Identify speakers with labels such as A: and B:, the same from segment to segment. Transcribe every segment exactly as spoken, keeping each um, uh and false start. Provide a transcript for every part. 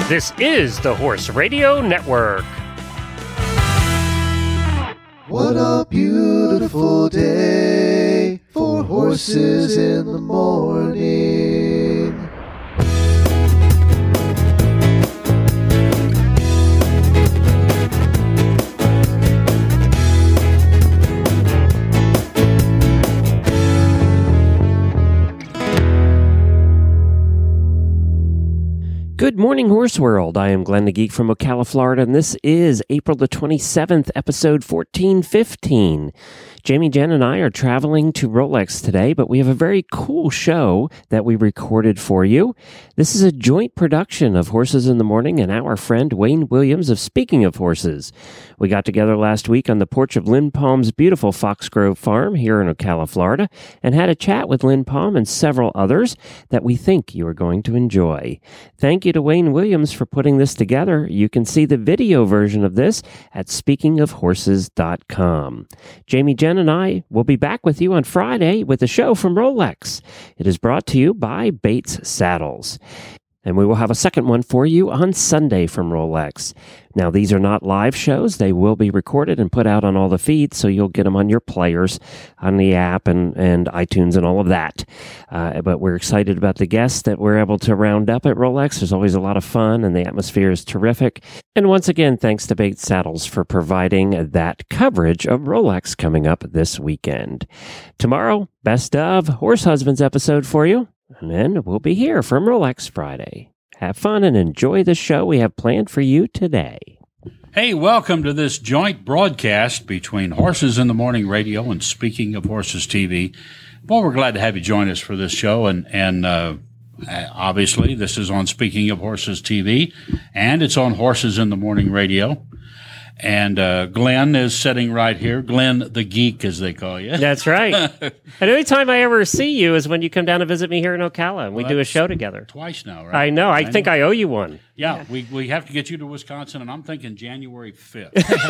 A: This is the Horse Radio Network.
B: What a beautiful day for horses in the morning.
A: Good morning, Horse World. I am Glenn the Geek from Ocala, Florida, and this is April the twenty-seventh, episode fourteen fifteen. Jamie, Jen, and I are traveling to Rolex today, but we have a very cool show that we recorded for you. This is a joint production of Horses in the Morning and our friend Wayne Williams of Speaking of Horses. We got together last week on the porch of Lynn Palm's beautiful Foxgrove Farm here in Ocala, Florida, and had a chat with Lynn Palm and several others that we think you are going to enjoy. Thank you to Wayne Williams for putting this together. You can see the video version of this at speaking of horses dot com. Jamie, Jen, and I will be back with you on Friday with a show from Rolex. It is brought to you by Bates Saddles. And we will have a second one for you on Sunday from Rolex. Now, these are not live shows. They will be recorded and put out on all the feeds, so you'll get them on your players, on the app, and, and iTunes and all of that. Uh, but we're excited about the guests that we're able to round up at Rolex. There's always a lot of fun, and the atmosphere is terrific. And once again, thanks to Bates Saddles for providing that coverage of Rolex coming up this weekend. Tomorrow, Best of Horse Husbands episode for you. And then we'll be here from Rolex Friday. Have fun and enjoy the show we have planned for you today.
C: Hey, welcome to this joint broadcast between Horses in the Morning Radio and Speaking of Horses T V. Well, we're glad to have you join us for this show. And, and uh, obviously, this is on Speaking of Horses T V, and it's on Horses in the Morning Radio. And uh, Glenn is sitting right here. Glenn the Geek, as they call you.
A: That's right. And the only time I ever see you is when you come down to visit me here in Ocala, and we well, do a show together.
C: Twice now, right?
A: I know. I, I think know. I owe you one.
C: Yeah, yeah, we we have to get you to Wisconsin, and I'm thinking January fifth.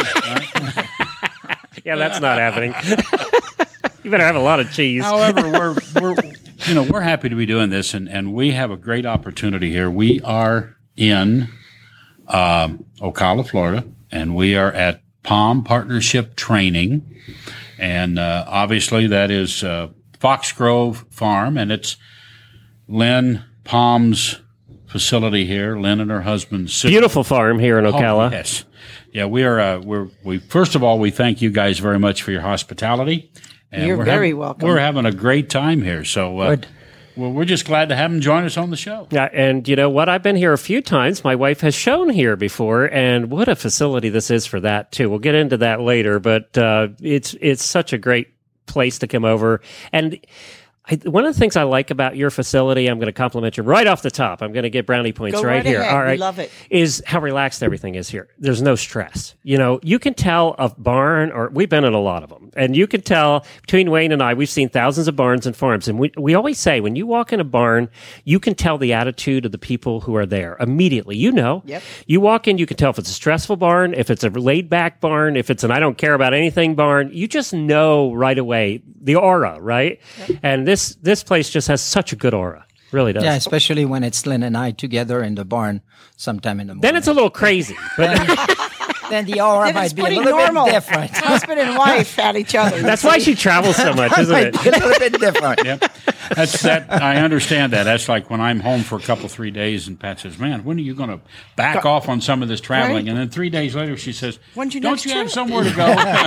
A: Yeah, that's not happening. You better have a lot of cheese.
C: However, we're we're you know we're happy to be doing this, and, and we have a great opportunity here. We are in um, Ocala, Florida. And we are at Palm Partnership Training, and uh, obviously that is uh, Foxgrove Farm, and it's Lynn Palm's facility here. Lynn and her husband. Sid.
A: Beautiful farm here in Ocala.
C: Oh, yes, yeah. We are. Uh, we're. We first of all, we thank you guys very much for your hospitality.
D: And You're
C: we're
D: very
C: having,
D: welcome.
C: We're having a great time here. So. Uh,
A: Good.
C: Well, we're just glad to have them join us on the show.
A: Yeah, and you know what? I've been here a few times. My wife has shown here before, and what a facility this is for that, too. We'll get into that later, but uh, it's it's such a great place to come over. And I, one of the things I like about your facility, I'm going to compliment you right off the top. I'm going to get brownie points
D: Go
A: right,
D: right
A: here.
D: Ahead.
A: All right,
D: we love it.
A: Is how relaxed everything is here. There's no stress. You know, you can tell a barn, or we've been in a lot of them, and you can tell between Wayne and I, we've seen thousands of barns and farms, and we we always say when you walk in a barn, you can tell the attitude of the people who are there immediately. You know,
D: yep.
A: You walk in, you can tell if it's a stressful barn, if it's a laid back barn, if it's an I don't care about anything barn. You just know right away the aura, right? Yep. And this this place just has such a good aura. Really does.
E: Yeah, especially when it's Lynn and I together in the barn sometime in the morning.
A: Then it's a little crazy. But
E: then the aura
D: then
E: might be a little
D: normal.
E: bit different.
D: Husband and wife at each other.
A: That's why she travels so much, isn't
E: might
A: it?
E: be a little bit different.
C: Yep. That's that. I understand that. That's like when I'm home for a couple, three days, and Pat says, "Man, when are you going to back Go- off on some of this traveling?"
D: Right.
C: And then three days later, she says,
D: When's your
C: "Don't
D: next
C: you
D: trip?"
C: have somewhere to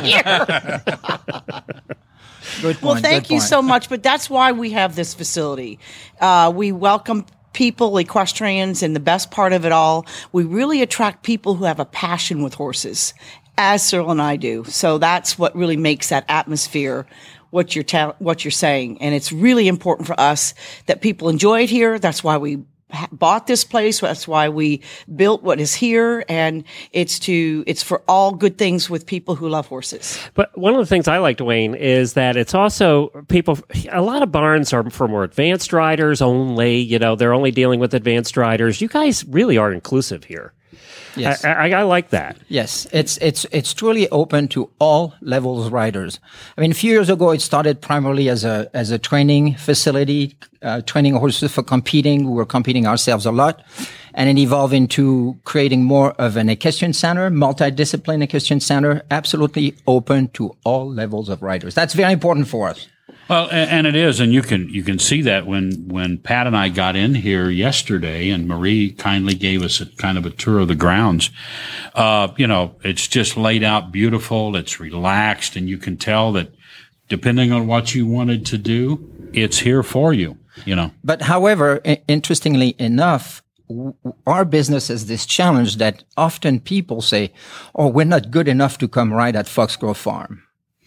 C: go?"
E: Good point.
D: Well, thank
E: good
D: you
E: point.
D: so much. But that's why we have this facility. Uh, we welcome people, equestrians, and the best part of it all, we really attract people who have a passion with horses, as Cyril and I do. So that's what really makes that atmosphere what you're ta- what you're saying. And it's really important for us that people enjoy it here. That's why we ha- bought this place. That's why we built what is here. And it's to, it's for all good things with people who love horses.
A: But one of the things I liked, Wayne, is that it's also people, a lot of barns are for more advanced riders only, you know, they're only dealing with advanced riders. You guys really are inclusive here.
E: Yes.
A: I, I, I like that.
E: Yes, it's it's it's truly open to all levels riders. I mean, a few years ago, it started primarily as a as a training facility, uh, training horses for competing. We were competing ourselves a lot, and it evolved into creating more of an equestrian center, multidiscipline equestrian center, absolutely open to all levels of riders. That's very important for us.
C: Well, and it is, and you can you can see that when, when Pat and I got in here yesterday, and Marie kindly gave us a kind of a tour of the grounds. Uh, you know, it's just laid out beautiful. It's relaxed, and you can tell that depending on what you wanted to do, it's here for you. You know.
E: But however, I- interestingly enough, w- our business has this challenge that often people say, "Oh, we're not good enough to come ride at Foxgrove Farm."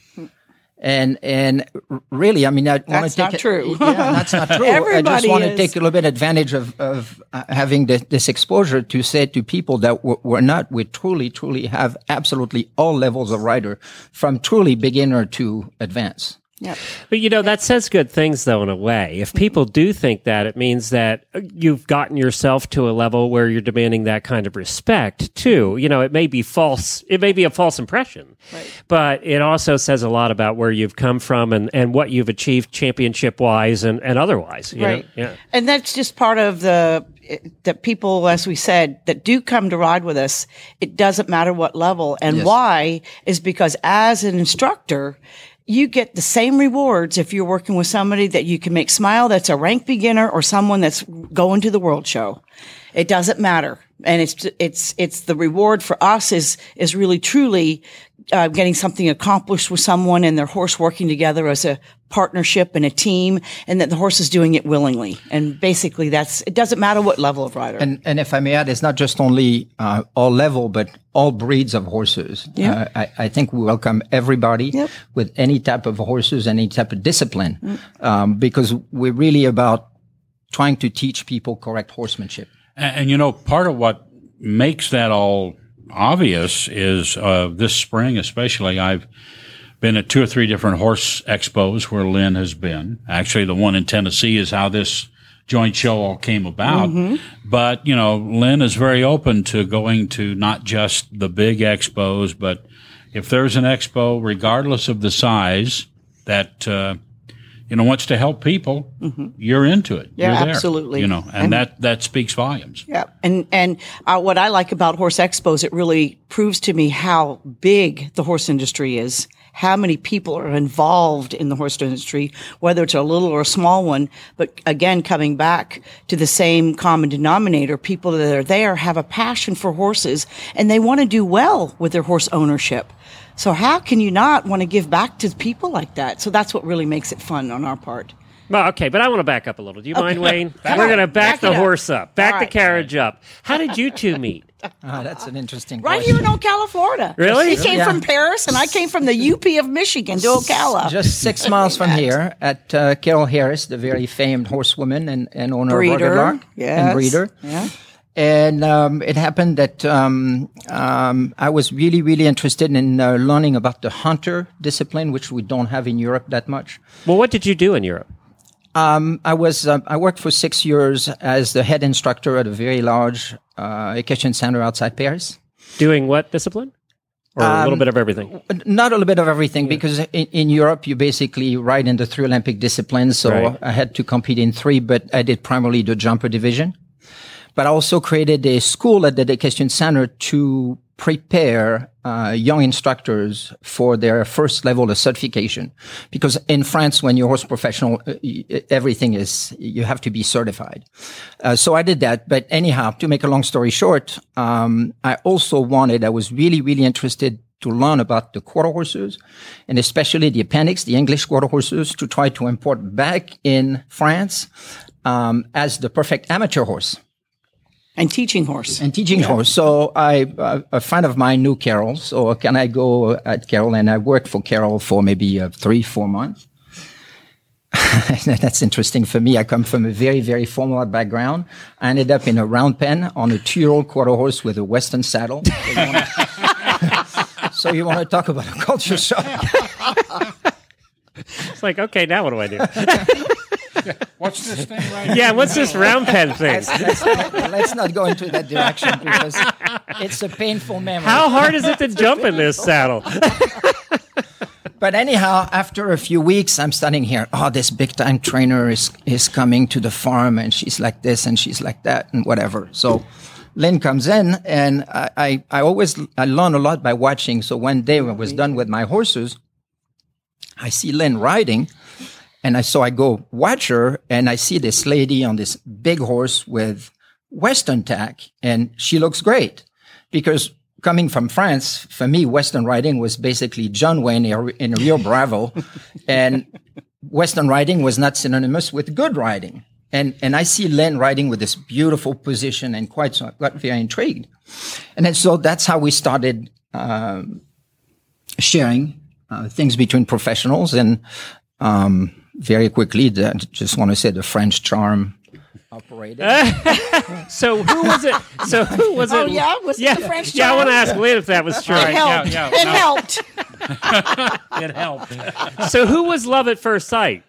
E: And, and really, I mean, I want to
D: That's
E: take
D: not true.
E: Yeah, that's not true. I just
D: Everybody
E: want to
D: is.
E: take a little bit advantage of, of uh, having this, this exposure to say to people that we're, we're not, we truly, truly have absolutely all levels of rider, from truly beginner to advanced.
D: Yep.
A: But, you know, that says good things, though, in a way. If people do think that, it means that you've gotten yourself to a level where you're demanding that kind of respect, too. You know, it may be false. It may be a false impression.
D: Right.
A: But it also says a lot about where you've come from and, and what you've achieved championship-wise and, and otherwise. You
D: Right.
A: know? Yeah.
D: And that's just part of the, that people, as we said, that do come to ride with us, it doesn't matter what level. And
E: Yes.
D: why is because as an instructor, you get the same rewards if you're working with somebody that you can make smile that's a rank beginner or someone that's going to the World Show. It doesn't matter. And it's, it's, it's the reward for us is, is really truly, uh, getting something accomplished with someone and their horse working together as a partnership and a team, and that the horse is doing it willingly. And basically that's, it doesn't matter what level of rider.
E: And, and if I may add, it's not just only uh, all level, but all breeds of horses.
D: Yeah.
E: Uh, I, I think we welcome everybody
D: Yep.
E: with any type of horses, any type of discipline, mm. um, because we're really about trying to teach people correct horsemanship.
C: And, and you know, part of what makes that all obvious is uh, this spring, especially, I've been at two or three different horse expos where Lynn has been. Actually, the one in Tennessee is how this joint show all came about. Mm-hmm. But, you know, Lynn is very open to going to not just the big expos, but if there's an expo, regardless of the size, that, uh, you know, wants to help people, mm-hmm. you're into it.
D: Yeah,
C: you're there,
D: absolutely.
C: You know, and, and that, that speaks volumes.
D: Yeah. And, and, uh, what I like about horse expos, it really proves to me how big the horse industry is, how many people are involved in the horse industry, whether it's a little or a small one. But again, coming back to the same common denominator, people that are there have a passion for horses and they want to do well with their horse ownership. So how can you not want to give back to people like that? So that's what really makes it fun on our part.
A: Well, okay, but I want to back up a little. Do you mind, Wayne?
D: Come
A: We're
D: on,
A: going to back,
D: back
A: the
D: it up.
A: horse up, back
D: All
A: the
D: right.
A: carriage up. How did you two meet?
E: Ah, that's an interesting
D: Right
E: question.
D: here in Ocala, Florida.
A: Really?
D: He came
E: Yeah.
D: from Paris and I came from the U P of Michigan to Ocala.
E: Just six miles from here at uh, Carol Harris, the very famed horsewoman and, and owner
D: Breeder,
E: of Rugged Lark
D: yes.
E: and breeder.
D: Yeah.
E: And um, it happened that um, um, I was really, really interested in uh, learning about the hunter discipline, which we don't have in Europe that much.
A: Well, what did you do in Europe?
E: Um, I was uh, I worked for six years as the head instructor at a very large uh, equestrian center outside Paris.
A: Doing what discipline? Or a little bit of everything?
E: Not a little bit of everything, because in, in Europe you basically ride in the three Olympic disciplines. So
A: Right.
E: I had to compete in three, but I did primarily the jumper division. But I also created a school at the Equestrian Center to prepare uh, young instructors for their first level of certification. Because in France, when you're a horse professional, uh, y- everything is, you have to be certified. Uh, so I did that. But anyhow, to make a long story short, um, I also wanted, I was really, really interested to learn about the quarter horses, and especially the appendix, the English quarter horses, to try to import back in France um, as the perfect amateur horse.
D: And teaching horse.
E: And teaching horse. So I, uh, a friend of mine knew Carol. So can I go at Carol? And I worked for Carol for maybe uh, three, four months. That's interesting for me. I come from a very, very formal background. I ended up in a round pen on a two-year-old quarter horse with a Western saddle. So you want to talk about a culture shock?
A: It's like, okay, now what do I do?
C: What's this thing right here?
A: Yeah, what's this round pen thing?
E: let's, let's, not, let's not go into that direction because it's a painful memory.
A: How hard is it to jump in this saddle?
E: But anyhow, after a few weeks, I'm standing here. Oh, this big time trainer is is coming to the farm, and she's like this, and she's like that, and whatever. So Lynn comes in, and I I, I always I learn a lot by watching. So one day when I was done with my horses, I see Lynn riding, and I so I go watch her, and I see this lady on this big horse with Western tack, and she looks great because. Coming from France, for me, Western riding was basically John Wayne in Rio Bravo, and Western riding was not synonymous with good riding. And and I see Lynn riding with this beautiful position, and quite so I got very intrigued. And then so that's how we started um, sharing uh, things between professionals, and um, very quickly, the, just want to say the French charm. Operated.
A: So who was it? So who was it?
D: Oh, yeah? Was it
A: yeah,
D: the French
A: Yeah, I want to
D: charm?
A: ask Lynn if that was true.
D: It
C: Right,
D: helped.
C: yeah,
D: it
C: no.
D: helped.
C: It helped.
A: So who was love at first sight?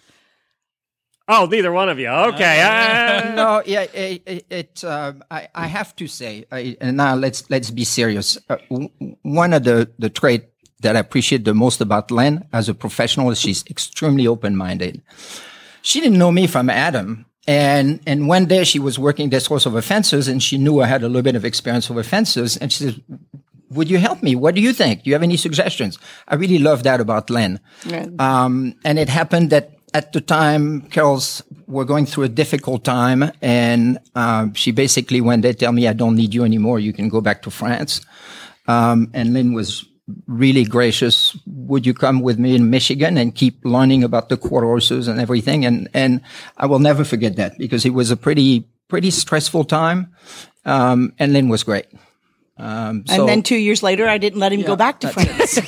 A: Oh, neither one of you. Okay. uh,
E: No, yeah, it, it, it um, I, I have to say, I, and now let's let's be serious. Uh, w- one of the the trait that I appreciate the most about Lynn as a professional is she's extremely open-minded. She didn't know me from Adam. And and one day she was working this horse over fences, and she knew I had a little bit of experience over fences. And she said, "Would you help me? What do you think? Do you have any suggestions?" I really love that about Lynn.
D: Yeah.
E: Um, and it happened that at the time, Carol's were going through a difficult time, and um, she basically one day tell me, "I don't need you anymore. You can go back to France." Um, and Lynn was really gracious. Would you come with me in Michigan and keep learning about the quarter horses and everything? And, and I will never forget that because it was a pretty, pretty stressful time. Um, and Lynn was great. Um, so,
D: And then two years later, I didn't let him go back to France.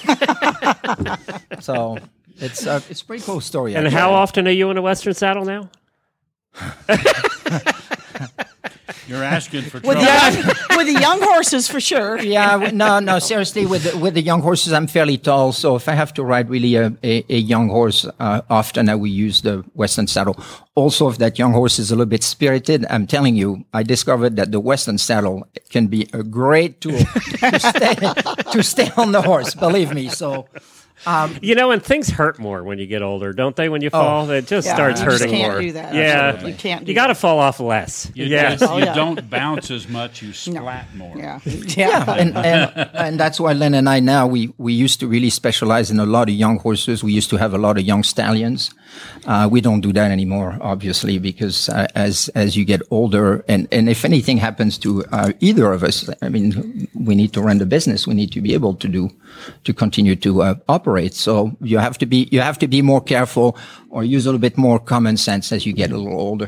E: so it's, uh, it's a pretty cool story.
A: And
E: actually.
A: how often are you in a Western saddle now?
C: You're asking for
D: With
C: trouble.
D: the, young, with the young horses, for sure.
E: Yeah, w- no, no, seriously, with the, with the young horses, I'm fairly tall. So if I have to ride really a, a, a young horse, uh, often I will use the Western saddle. Also, if that young horse is a little bit spirited, I'm telling you, I discovered that the Western saddle can be a great tool to stay, to stay on the horse, believe me. So,
A: You know, and things hurt more when you get older, don't they? When you fall, it just
D: Yeah,
A: starts
D: you just
A: hurting
D: can't
A: more.
D: do that.
A: Yeah,
D: Absolutely. You can't do
A: You got to
D: that.
A: fall off less.
C: You,
A: yeah.
C: just-
D: Oh,
C: you
D: yeah.
C: don't bounce as much, you splat more.
D: Yeah.
E: yeah, and, and, and that's why Len and I now, we, we used to really specialize in a lot of young horses. We used to have a lot of young stallions. Uh, we don't do that anymore, obviously, because uh, as, as you get older and, and if anything happens to uh, either of us, I mean, we need to run the business. We need to be able to do, to continue to uh, operate. So you have to be, you have to be more careful or use a little bit more common sense as you get a little older.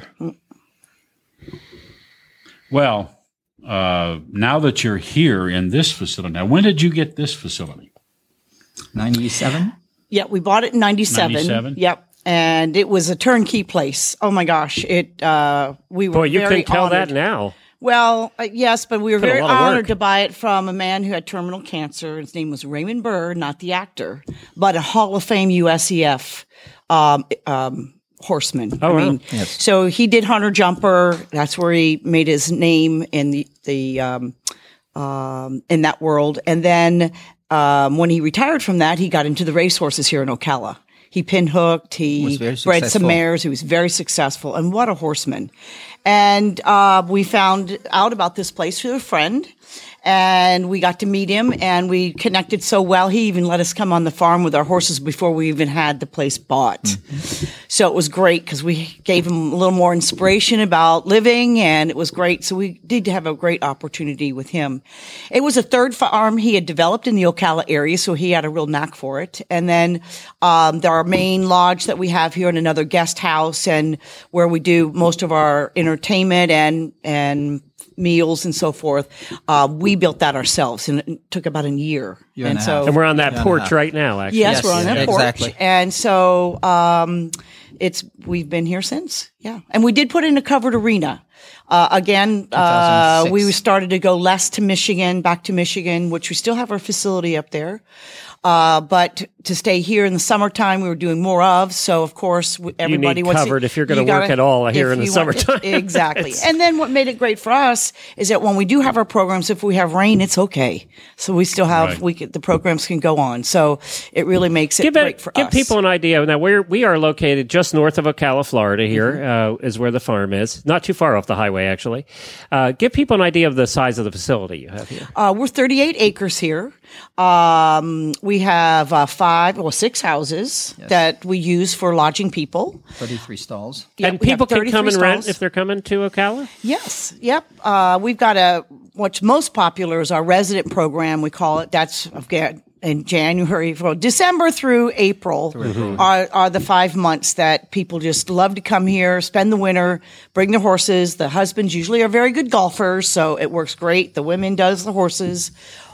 C: Well, uh, now that you're here in this facility, now when did you get this facility?
E: ninety-seven?
D: Yeah, we bought it in ninety-seven.
C: ninety-seven?
D: Yep. And it was a turnkey place. Oh my gosh. It, uh, we were
A: Boy, you
D: very
A: couldn't tell
D: honored.
A: that now.
D: Well, uh, yes, but we were
A: Put a
D: very
A: lot of
D: honored
A: work.
D: to buy it from a man who had terminal cancer. His name was Raymond Burr, not the actor, but a Hall of Fame U S E F um, um, horseman.
A: Oh,
D: I
A: wow.
D: mean, so he did Hunter Jumper. That's where he made his name in the the um, um, in that world. And then um, when he retired from that, he got into the racehorses here in Ocala. He pinhooked. He
E: Was very
D: bred some
E: successful.
D: mares. He was very successful, and what a horseman! And uh, we found out about this place through a friend, and we got to meet him, and we connected so well. He even let us come on the farm with our horses before we even had the place bought.
E: Mm-hmm.
D: So it was great because we gave him a little more inspiration about living, and it was great. So we did have a great opportunity with him. It was a third farm he had developed in the Ocala area, so he had a real knack for it. And then um, there our main lodge that we have here, and another guest house, and where we do most of our entertainment and and meals and so forth. Uh, we built that ourselves, and it took about a year.
E: Year and a
D: so,
E: half.
A: And we're on that
E: Yeah,
A: porch
E: yeah.
A: right now, actually.
D: yes,
E: Yes,
D: we're on that porch,
E: exactly.
D: and so um, it's we've been here since. Yeah, and we did put in a covered arena. Uh, again, uh,
E: two thousand six.
D: we started to go less to Michigan, back to Michigan, which we still have our facility up there. Uh, but to stay here in the summertime, we were doing more of. So, of course, w- everybody
A: need
D: wants
A: covered
D: to,
A: if you're gonna
D: you gotta-
A: work at all here
D: if
A: in the
D: you want-
A: summertime.
D: Exactly.
A: It's-
D: And then what made it great for us is that when we do have our programs, if we have rain, it's okay. So we still have,
C: Right.
D: we could, the programs can go on. So it really makes it
A: Give,
D: great
A: it,
D: for
A: give
D: us.
A: people an idea. Now, we're, we are located just north of Ocala, Florida here,
D: Mm-hmm.
A: uh, is where the farm is. Not too far off the highway, actually. Uh, give people an idea of the size of the facility you have here.
D: Uh, we're thirty-eight acres here. Um, we have uh, five or six houses that we use for lodging people.
E: thirty-three stalls.
D: Yep,
A: and
D: we have
A: people can come
D: thirty-three
A: and rent
D: stalls.
A: if they're coming to Ocala?
D: Yes. Yep. Uh, we've got a, what's most popular is our resident program. We call it. That's again in January, well, December through April are, are the five months that people just love to come here, spend the winter, bring their horses. The husbands usually are very good golfers, so it works great. The women does the horses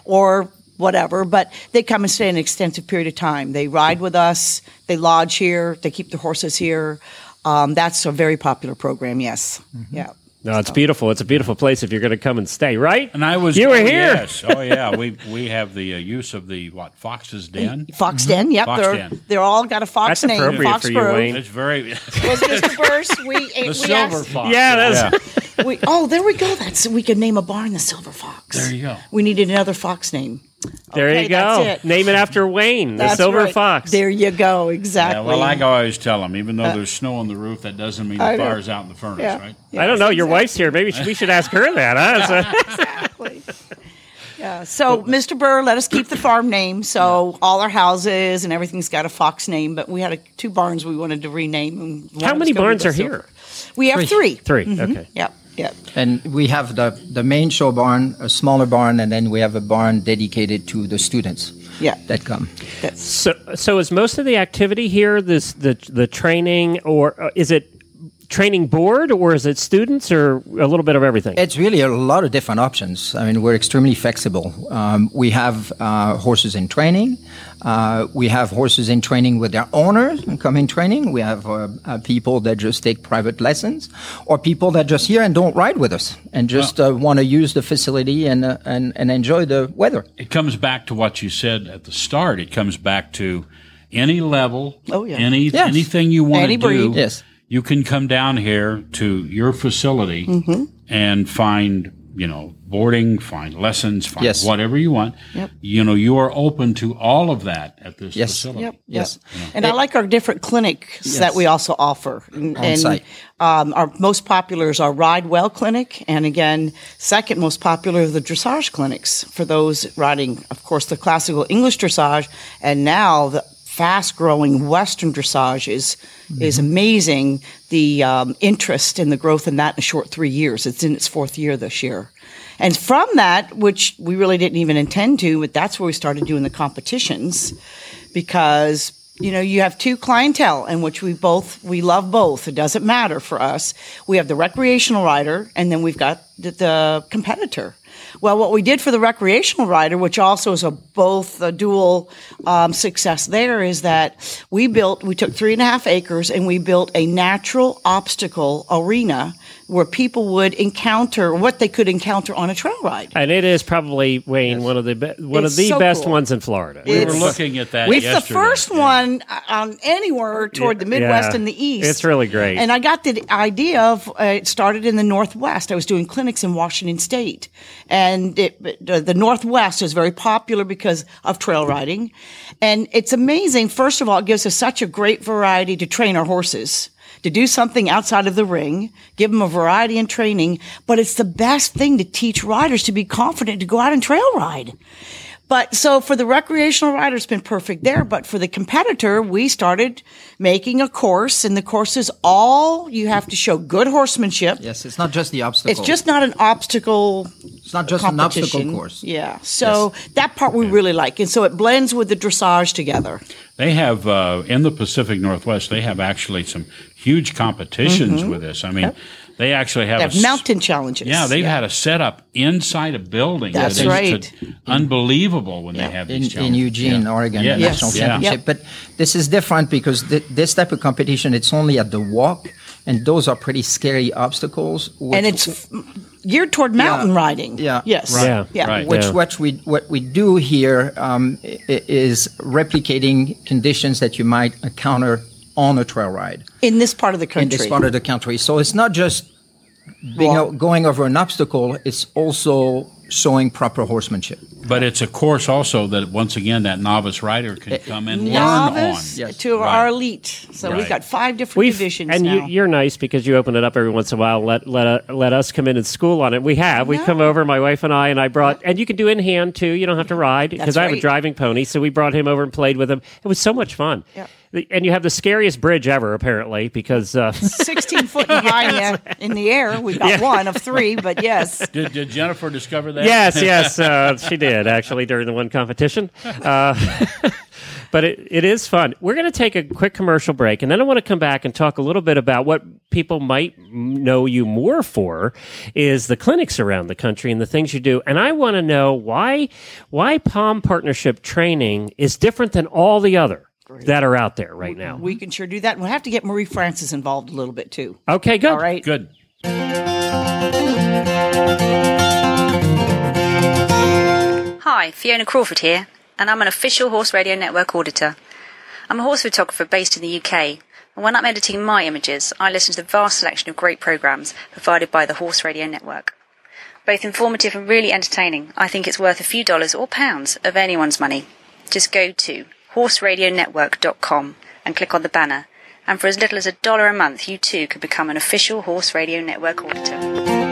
D: or whatever, but they come and stay an extensive period of time. They ride with us. They lodge here. They keep their horses here. Um, that's a very popular program. Yes. Yeah.
A: No, it's beautiful. It's a beautiful place if you're going to come and stay, right?
C: And I was.
A: You were
C: oh,
A: here.
C: Yes. Oh, yeah. We we have the uh, use of the what Fox's Den.
D: Fox Den, yep.
C: Fox
D: they're,
C: Den.
D: they're all got a fox
A: That's
D: name.
A: appropriate for you,
D: Foxborough.
A: Wayne.
C: It's very
D: Was Mister Burst? We,
C: the
D: we
C: silver
D: asked,
C: fox.
A: Yeah, that's-
D: we, oh, there we go. That's we could name a barn the Silver Fox.
C: There you go.
D: We needed another fox name.
A: There
D: Okay,
A: you go.
D: that's it.
A: Name it after Wayne, the
D: That's
A: Silver
D: right.
A: Fox.
D: There you go. Exactly.
C: Yeah, well, I always tell them, even though there's snow on the roof, that doesn't mean
D: I
C: the
D: know.
C: fire's out in the furnace,
D: Yeah.
C: right?
A: I don't know. Your wife's here. Maybe we should ask her that. Huh? So-
D: Exactly. Yeah. So, Mister Burr let us keep the farm name. So all our houses and everything's got a fox name. But we had a, two barns we wanted to rename. And one
A: How
D: was
A: many
D: gonna be
A: barns
D: the
A: are
D: Silver.
A: here?
D: We have three.
A: Three.
D: Mhm.
A: Okay.
D: Yep. Yep.
E: And we have the, the main show barn, a smaller barn, and then we have a barn dedicated to the students
D: Yeah.
E: that come.
D: That's,
A: So, so is most of the activity here this the the training, or uh, is it training board, or is it students, or a little bit of everything?
E: It's really a lot of different options. I mean, we're extremely flexible. Um, we have uh, horses in training. Uh, we have horses in training with their owners and come in training. We have uh, uh, people that just take private lessons, or people that just here and don't ride with us and just uh, want to use the facility and, uh, and and enjoy the weather.
C: It comes back to what you said at the start. It comes back to any level,
D: Oh, yeah.
C: any
E: Yes.
C: anything you want
D: Any
C: to do.
D: breed.
E: Yes.
C: You can come down here to your facility
D: Mm-hmm.
C: and find, you know, boarding, find lessons, find
E: Yes.
C: whatever you want.
D: Yep.
C: You know, you are open to all of that at this
E: Yes.
C: facility.
D: Yep.
E: Yes.
D: Yep. And I like our different clinics that we also offer. And,
E: On
D: and,
E: site.
D: um, our most popular is our Ride Well clinic. And again, second most popular are the dressage clinics for those riding, of course, the classical English dressage. And now the fast growing Western dressage is, is amazing. The um, interest and the growth in that in a short three years. It's in its fourth year this year. And from that, which we really didn't even intend to, but that's where we started doing the competitions because, you know, you have two clientele in which we both, we love both. It doesn't matter for us. We have the recreational rider and then we've got the, the competitor. Well, what we did for the recreational rider, which also is a both a dual um, success there, is that we built, we took three and a half acres and we built a natural obstacle arena where people would encounter what they could encounter on a trail ride.
A: and it is probably, Wayne, one of the be- one
D: It's
A: of the
D: so
A: best
D: cool.
A: ones in Florida.
C: We were
D: It's-
C: looking at that
D: It's
C: yesterday.
D: the first
C: Yeah.
D: one on anywhere toward the Midwest
A: Yeah.
D: and the East.
A: It's really great.
D: And I got the idea of uh, it started in the Northwest. I was doing clinics in Washington State, and it, the, the Northwest is very popular because of trail riding, and it's amazing. First of all, it gives us such a great variety to train our horses. To do something outside of the ring, give them a variety in training, but it's the best thing to teach riders to be confident to go out and trail ride. But so for the recreational rider, it's been perfect there. But for the competitor, we started making a course, and the course is all you have to show good horsemanship.
E: Yes, it's not just the obstacle.
D: It's just not an obstacle.
E: It's not just an obstacle
D: competition.
E: course.
D: Yeah. So that part we really like. And so it blends with the dressage together.
C: They have, uh, in the Pacific Northwest, they have actually some huge competitions with this. I mean, they actually have,
D: They
C: a
D: have
C: s-
D: mountain challenges.
C: Yeah, they've had a setup inside a building.
D: That's
C: that is
D: right.
C: to- unbelievable when
D: Yeah.
C: they have
E: in,
C: these
E: in
C: challenges.
E: Eugene,
C: Yeah.
E: Oregon,
C: Yes.
E: national
C: Yeah.
E: championship.
D: Yep.
E: But this is different because th- this type of competition, it's only at the walk and those are pretty scary obstacles. Which,
D: and it's f- geared toward mountain
E: Yeah.
D: riding.
E: Yeah.
D: Yes.
A: Right. Yeah.
D: Yeah.
C: Right.
E: which
A: Yeah.
E: what we what we do here um, i- is replicating conditions that you might encounter on a trail ride
D: In this part of the
E: in
D: country.
E: this part of the country. So it's not just being
D: Well-
E: out, going over an obstacle; it's also showing proper horsemanship.
C: But it's a course also that, once again, that novice rider can come and learn
D: Novice
C: on.
E: Yes.
D: to
C: Right.
D: our elite. So we've
C: Right.
D: got five different
A: We've,
D: divisions
A: and
D: now.
A: you, you're nice because you open it up every once in a while. Let let uh, let us come in and school on it. We have. We come over, my wife and I, and I brought, and you can do in hand too. You don't have to ride because
D: That's
A: I have a
D: right.
A: driving pony. So we brought him over and played with him. It was so much fun.
D: Yeah.
A: The- And you have the scariest bridge ever, apparently, because uh,
D: sixteen foot high in, the, in the air. We've got one of three, but yes.
C: Did, did Jennifer discover that?
A: yes, yes, uh, she did actually during the one competition. Uh, but it, it is fun. We're going to take a quick commercial break, and then I want to come back and talk a little bit about what people might know you more for is the clinics around the country and the things you do. And I want to know why why Palm Partnership Training is different than all the other that are out there right now.
D: We can sure do that. And we'll have to get Marie Francis involved a little bit too.
A: Okay, good.
D: All right.
C: Good.
F: Hi, Fiona Crawford here, and I'm an official Horse Radio Network auditor. I'm a horse photographer based in the U K, and when I'm editing my images, I listen to the vast selection of great programmes provided by the Horse Radio Network. Both informative and really entertaining, I think it's worth a few dollars or pounds of anyone's money. Just go to horse radio network dot com and click on the banner, and for as little as a dollar a month, you too can become an official Horse Radio Network auditor.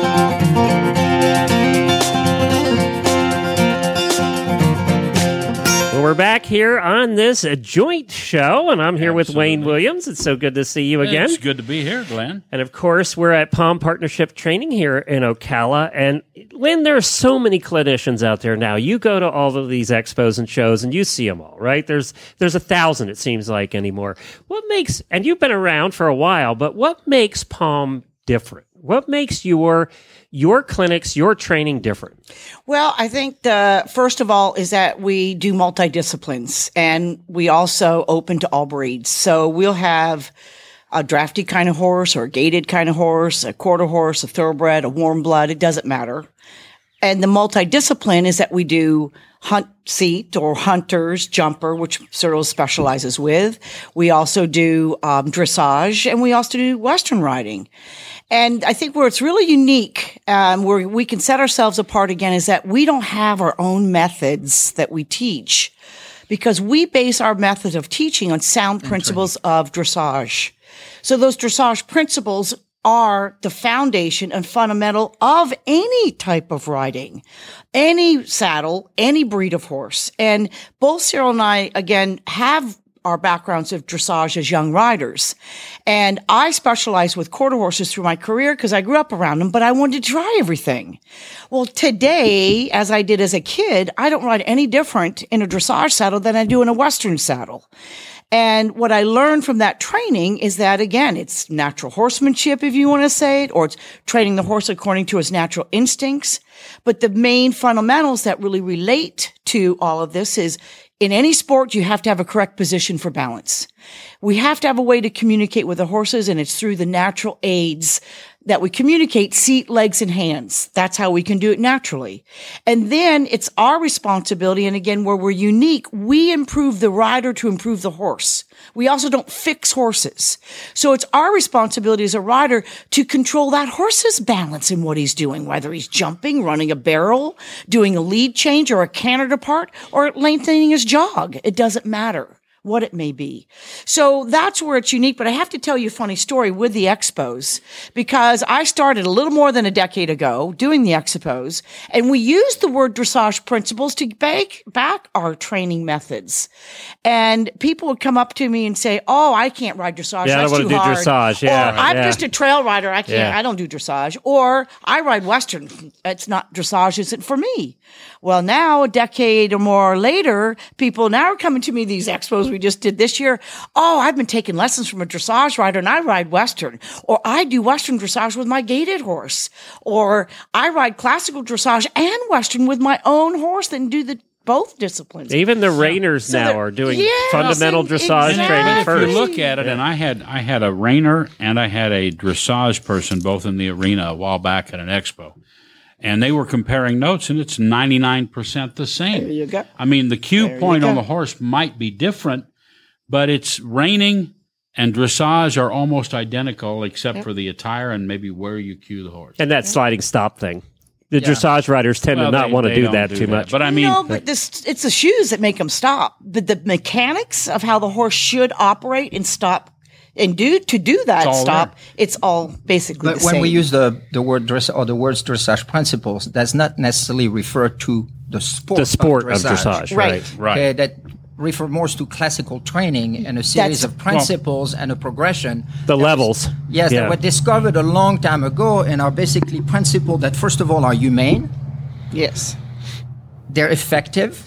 A: Well, we're back here on this uh, joint show, and I'm here with Wayne
C: Absolutely.
A: Williams. It's so good to see you again.
C: It's good to be here, Glenn.
A: And of course, we're at Palm Partnership Training here in Ocala. And Lynn, there are so many clinicians out there now. You go to all of these expos and shows, and you see them all, right? There's there's a thousand, it seems like, anymore. What makes, and you've been around for a while, but what makes Palm different? What makes your your clinics, your training different?
D: Well, I think the first of all is that we do multidisciplines, and we also open to all breeds. So we'll have a drafty kind of horse or a gaited kind of horse, a quarter horse, a thoroughbred, a warm blood. It doesn't matter. And the multidiscipline is that we do hunt seat or hunters, jumper, which Cyril specializes with. We also do um, dressage, and we also do Western riding. And I think where it's really unique, um, where we can set ourselves apart again, is that we don't have our own methods that we teach, because we base our method of teaching on sound principles of dressage. So those dressage principles are the foundation and fundamental of any type of riding, any saddle, any breed of horse. And both Cyril and I, again, have our backgrounds of dressage as young riders. And I specialized with quarter horses through my career because I grew up around them, but I wanted to try everything. Well, today, as I did as a kid, I don't ride any different in a dressage saddle than I do in a Western saddle. And what I learned from that training is that, again, it's natural horsemanship, if you want to say it, or it's training the horse according to his natural instincts. But the main fundamentals that really relate to all of this is, in any sport, you have to have a correct position for balance. We have to have a way to communicate with the horses, and it's through the natural aids that we communicate: seat, legs, and hands. That's how we can do it naturally. And then it's our responsibility, and again, where we're unique, we improve the rider to improve the horse. We also don't fix horses. So it's our responsibility as a rider to control that horse's balance in what he's doing, whether he's jumping, running a barrel, doing a lead change or a canter depart, or lengthening his jog. It doesn't matter what it may be. So that's where it's unique. But I have to tell you a funny story with the expos, because I started a little more than a decade ago doing the expos, and we used the word dressage principles to back, back our training methods. And people would come up to me and say, "Oh, I can't ride dressage.
A: Yeah, I
D: That's
A: don't
D: too
A: wanna
D: hard."
A: do dressage. Yeah,
D: or I'm
A: yeah.
D: just a trail rider. I can't,
A: Yeah.
D: I don't do dressage. Or I ride Western. It's not dressage, isn't for me. Well, now a decade or more later, people now are coming to me, these expos we just did this year. "Oh, I've been taking lessons from a dressage rider and I ride Western," or "I do Western dressage with my gaited horse," or "I ride classical dressage and Western with my own horse and do the both disciplines.
A: Even the reiners
D: So
A: now
D: they're-
A: are doing
D: yes,
A: fundamental
D: and-
A: dressage
D: exactly.
A: training
C: If
A: first.
C: you look at it, and I had I had a reiner and I had a dressage person both in the arena a while back at an expo, and they were comparing notes, and it's ninety-nine percent the same.
D: There you go.
C: I mean, the cue
D: There you
C: point on
D: go.
C: the horse might be different, but it's reining and dressage are almost identical except for the attire and maybe where you cue the horse.
A: And that sliding stop thing. The
E: Yeah.
A: dressage riders tend
C: Well,
A: to not
C: they-
A: want to
C: they
A: do
C: don't
A: that too much.
C: But I mean,
D: no, but this, it's the shoes that make them stop. But the mechanics of how the horse should operate and stop and do to do that
C: all
D: stop, it's all basically
E: But
D: the
E: when
D: same.
E: we use the, the word dress or the words dressage principles, does not necessarily refer to the sport.
A: the sport of
E: dressage.
A: dressage,
D: Right.
A: right?
C: right.
E: Okay, that refer more to classical training and a series
D: That's-
E: of principles and a progression.
A: The
E: that
A: levels.
E: was- yes,
A: Yeah.
E: that were discovered a long time ago and are basically principles that, first of all, are humane,
D: yes.
E: they're effective,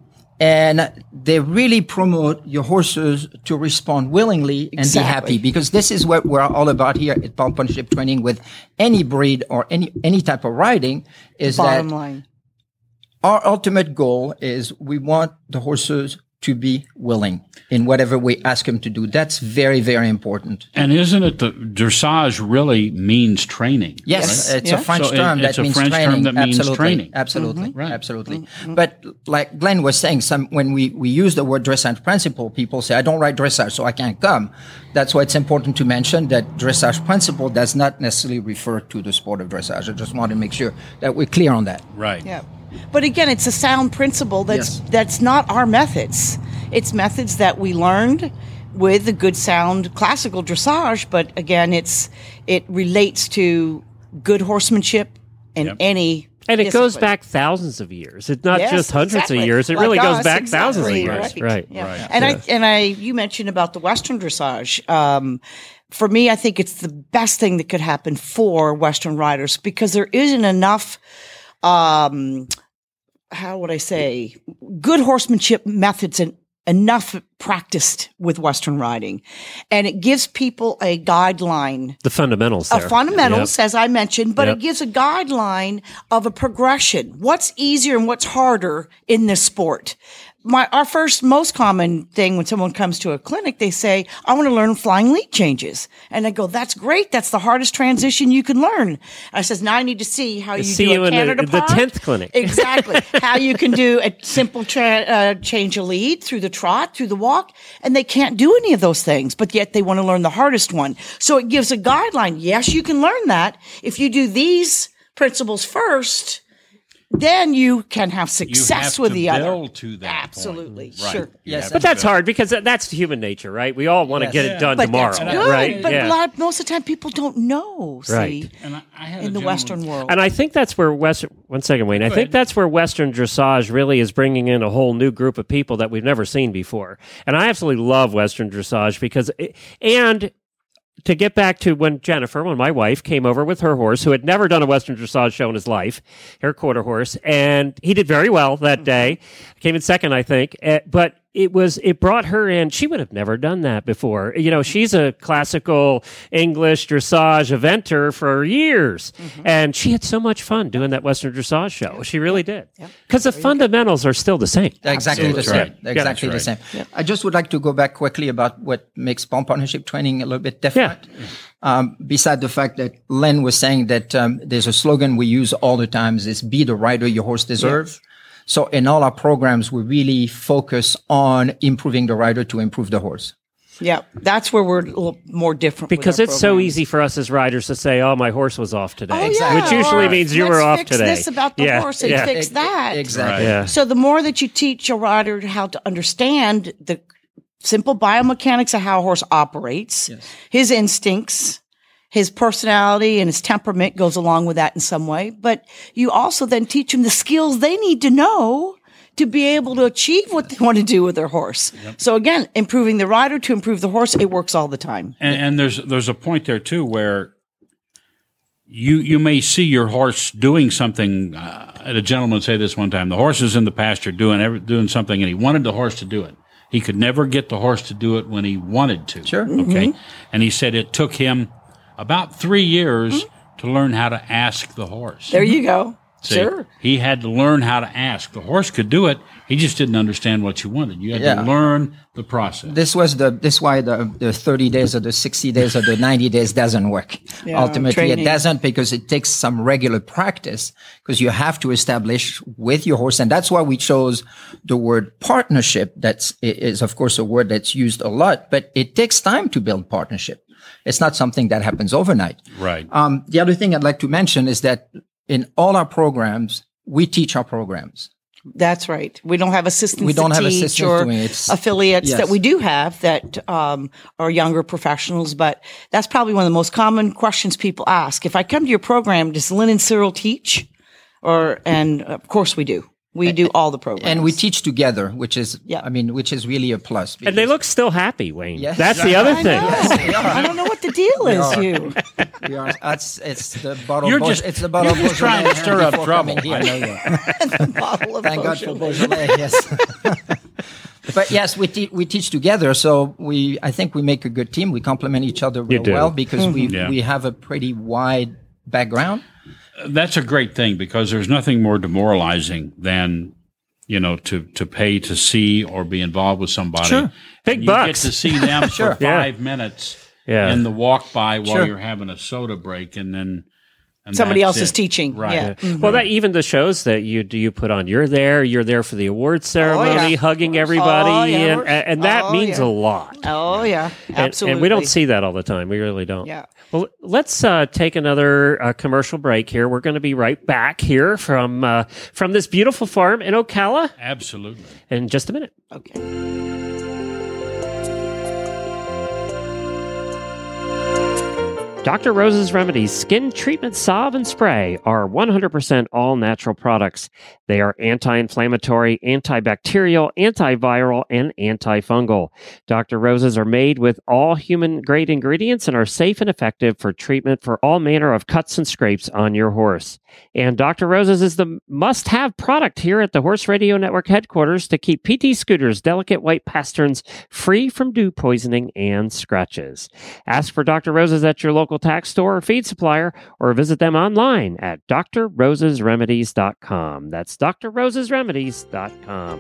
E: and they really promote your horses to respond willingly and
D: Exactly.
E: be happy. Because this is what we're all about here at Palm Partnership Training with any breed or any any type of riding. Is
D: Bottom
E: that
D: line.
E: our ultimate goal is we want the horses to be willing in whatever we ask them to do. That's very, very important.
C: And isn't it the dressage really means training?
E: Yes,
C: right?
E: it's
D: Yeah.
E: a French
C: So it-
E: term that
C: it's a
E: means
C: French term
E: training.
C: that means
E: absolutely,
C: training.
E: absolutely,
C: Right.
E: absolutely. But like Glenn was saying, some when we we use the word dressage principle, people say, "I don't ride dressage, so I can't come." That's why it's important to mention that dressage principle does not necessarily refer to the sport of dressage. I just want to make sure that we're clear on that.
C: Right.
D: Yeah. But again, it's a sound principle that's
E: Yes.
D: that's not our methods. It's methods that we learned with the good sound classical dressage, but again, it's it relates to good horsemanship in
C: Yep.
D: any
A: And it goes
D: discipline.
A: back thousands of years. It's not
D: Yes,
A: just hundreds
D: exactly.
A: of years. It
D: Like
A: really goes
D: us,
A: back thousands of
D: exactly,
A: years.
D: right.
A: Right.
D: Yeah.
C: Right.
D: And
A: Yes.
D: I and I you mentioned about the Western dressage. Um, for me, I think it's the best thing that could happen for Western riders because there isn't enough. Um, how would I say? Good horsemanship methods and enough practiced with Western riding, and it gives people a guideline.
A: The fundamentals
D: A
A: there.
D: fundamentals, as I mentioned, but
A: Yep.
D: it gives a guideline of a progression. What's easier and what's harder in this sport? My our first most common thing when someone comes to a clinic, they say, "I want to learn flying lead changes," and I go, "That's great. That's the hardest transition you can learn." I says, "Now I need to see how you
A: see
D: do
A: you
D: a
A: in the-
D: Canada
A: the
D: pod."
A: tenth clinic.
D: Exactly. How you can do a simple tra- uh, change of lead through the trot, through the walk, and they can't do any of those things, but yet they want to learn the hardest one. So it gives a guideline. Yes, you can learn that. If you do these principles first, then you can have
C: You
D: success
C: have
D: with
C: to
D: the other.
C: build to that
D: Absolutely.
C: point. Right.
D: Sure.
C: You
E: Yes,
C: have
A: But
C: to
A: that's
C: build.
A: hard because that- that's human nature, right? We all want to
E: Yes.
A: get
C: Yeah.
A: it done
D: But
A: tomorrow,
D: that's good.
A: right?
D: But
A: yeah.
D: a lot, most of the time, people don't know. See,
A: Right.
C: And I, I had a
D: in the
C: gentleman-
D: Western world.
A: And I think that's where Western. One second, Wayne. I think
C: ahead.
A: that's where Western dressage really is bringing in a whole new group of people that we've never seen before. And I absolutely love Western dressage because, it, and to get back to when Jennifer, when my wife came over with her horse, who had never done a Western dressage show in his life, her quarter horse, and he did very well that day. Came in second, I think. Uh, but it was it brought her in. She would have never done that before. You know, she's a classical English dressage eventer for years, and she had so much fun doing that Western dressage show. She really did, because the fundamentals are still the same.
E: Exactly the
C: That's
E: same.
C: right. Yeah,
E: Exactly the
C: that's
E: same.
C: right.
E: I just would like to go back quickly about what makes Palm Partnership Training a little bit different. Um, beside the fact that Len was saying that um, there's a slogan we use all the time is "Be the rider your horse deserves." So in all our programs, we really focus on improving the rider to improve the horse.
D: yeah, that's where we're a little more different. with
A: Because
D: our
A: it's so
D: programs.
A: easy for us as riders to say, "Oh, my horse was off today,"
D: Oh, yeah,
A: which usually
D: or,
A: means you
D: "Let's
A: were off
D: fix
A: today.
D: This about the
A: yeah,
D: horse and
A: yeah.
D: fix
E: E-
D: that.
E: Exactly.
A: Yeah.
D: So the more that you teach a rider how to understand the simple biomechanics of how a horse operates, his instincts, his personality and his temperament goes along with that in some way. But you also then teach them the skills they need to know to be able to achieve what they want to do with their horse. So again, improving the rider to improve the horse, it works all the time.
C: And, and there's there's a point there too where you you may see your horse doing something. Uh, I had a gentleman say this one time: the horse is in the pasture doing every, doing something, and he wanted the horse to do it. He could never get the horse to do it when he wanted to.
E: Sure.
C: Okay. And he said it took him about three years to learn how to ask the horse.
D: There you go.
C: See,
D: Sure.
C: He had to learn how to ask. The horse could do it. He just didn't understand what you wanted. You had
E: Yeah.
C: to learn the process.
E: This was the this why the, the thirty days or the sixty days or the ninety days doesn't work.
D: Yeah,
E: Ultimately,
D: training.
E: it doesn't because it takes some regular practice because you have to establish with your horse. And that's why we chose the word partnership. That's is, of course, a word that's used a lot, but it takes time to build partnership. It's not something that happens overnight.
C: Right.
E: Um, the other thing I'd like to mention is that in all our programs, we teach our programs.
D: That's right. We don't have assistants
E: We don't
D: to
E: have
D: teach
E: assistants
D: or
E: doing it. It's-
D: affiliates
E: Yes.
D: that we do have that um, are younger professionals, but that's probably one of the most common questions people ask. If I come to your program, does Lynn and Cyril teach? Or and of course we do. We do all the programs.
E: And we teach together, which is,
D: Yeah.
E: I mean, which is really a plus.
A: And they look still happy, Wayne.
E: Yes.
A: That's the other
D: I
A: thing.
D: know. I don't know what the deal is,
E: are.
D: you.
E: We are, that's, it's the bottle
C: You're
E: of Beaujolais-
C: just-
E: it's the bottle
C: you're
E: of
C: just trying to
E: Beaujolais
C: stir up
E: before
C: trouble.
E: coming here.
C: I know you are.
D: Bottle of
E: Thank God for
D: Beaujolais.
E: Beaujolais, yes. But yes, we, te- we teach together. So we, I think we make a good team. We complement each other real
A: do.
E: well because we,
C: Yeah.
E: we have a pretty wide background.
C: That's a great thing because there's nothing more demoralizing than, you know, to, to pay to see or be involved with somebody.
E: Sure.
A: Big
C: And you
A: bucks.
C: get to see them
E: Sure.
C: for five minutes
A: Yeah.
C: in the walk by while
E: Sure.
C: you're having a soda break, and then and
D: Somebody
C: that's
D: else is
C: it.
D: teaching.
C: Right.
D: Yeah. Mhm.
A: Well, that even the shows that you do you put on, you're there, you're there for the award ceremony,
D: Oh, yeah.
A: hugging everybody,
D: Oh, yeah.
A: and, and that
D: Oh,
A: means
D: yeah.
A: a lot.
D: Oh yeah,
A: And,
D: absolutely.
A: and we don't see that all the time. We really don't.
D: Yeah.
A: Well, let's uh, take another uh, commercial break here. We're going to be right back here from uh, from this beautiful farm in Ocala
C: Absolutely.
A: in just a minute.
D: Okay.
A: Doctor Rose's Remedies Skin Treatment Salve and Spray are one hundred percent all-natural products. They are anti-inflammatory, antibacterial, antiviral, and antifungal. Doctor Rose's are made with all human-grade ingredients and are safe and effective for treatment for all manner of cuts and scrapes on your horse. And Doctor Rose's is the must-have product here at the Horse Radio Network headquarters to keep P T Scooter's delicate white pasterns free from dew poisoning and scratches. Ask for Doctor Rose's at your local tax store or feed supplier, or visit them online at d r roses remedies dot com. That's d r roses remedies dot com.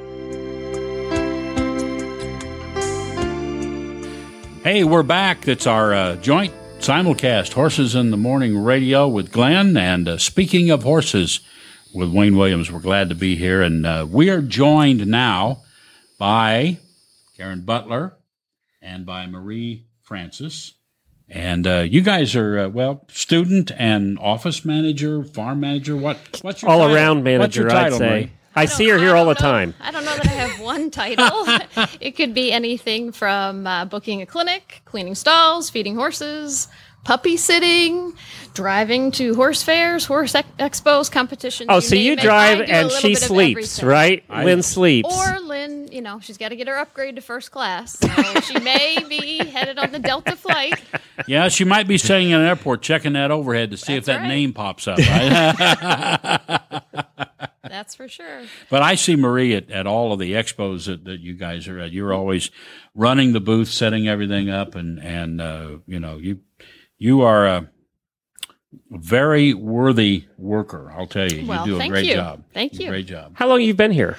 C: Hey, we're back. It's our uh, joint simulcast, Horses in the Morning Radio with Glenn. And uh, speaking of horses with Wayne Williams, we're glad to be here. And uh, we are joined now by Karen Butler and by Marie Francis. And uh, you guys are, uh, well, student and office manager, farm manager. What? What's your
A: All
C: title?
A: around
C: What's your
A: manager, I'd
C: title,
A: say.
C: Marie?
A: I,
G: I
A: see
G: don't-
A: her here
G: I
A: all the
G: don't know-
A: time.
G: I don't know that I have one title. It could be anything from uh, booking a clinic, cleaning stalls, feeding horses, puppy sitting, driving to horse fairs, horse ex- expos, competitions.
A: Oh, so
G: name
A: you
G: it.
A: drive
G: I do a
A: and
G: little
A: she
G: bit of
A: sleeps,
G: everything.
A: right?
C: I-
A: Lynn sleeps.
G: Or Lynn, you know, she's got to get her upgrade to first class. So she may be headed on the Delta flight.
C: Yeah, she might be staying in an airport checking that overhead to see if
G: That's
C: that
G: right.
C: name pops up. Right?
G: That's for sure.
C: But I see Marie at, at all of the expos that, that you guys are at. You're always running the booth, setting everything up, and and uh, you know you you are a very worthy worker. I'll tell you,
G: Well,
C: you do a
G: thank
C: great
G: you.
C: job.
G: Thank
C: You do a
G: you.
C: Great job.
A: How long have you been here?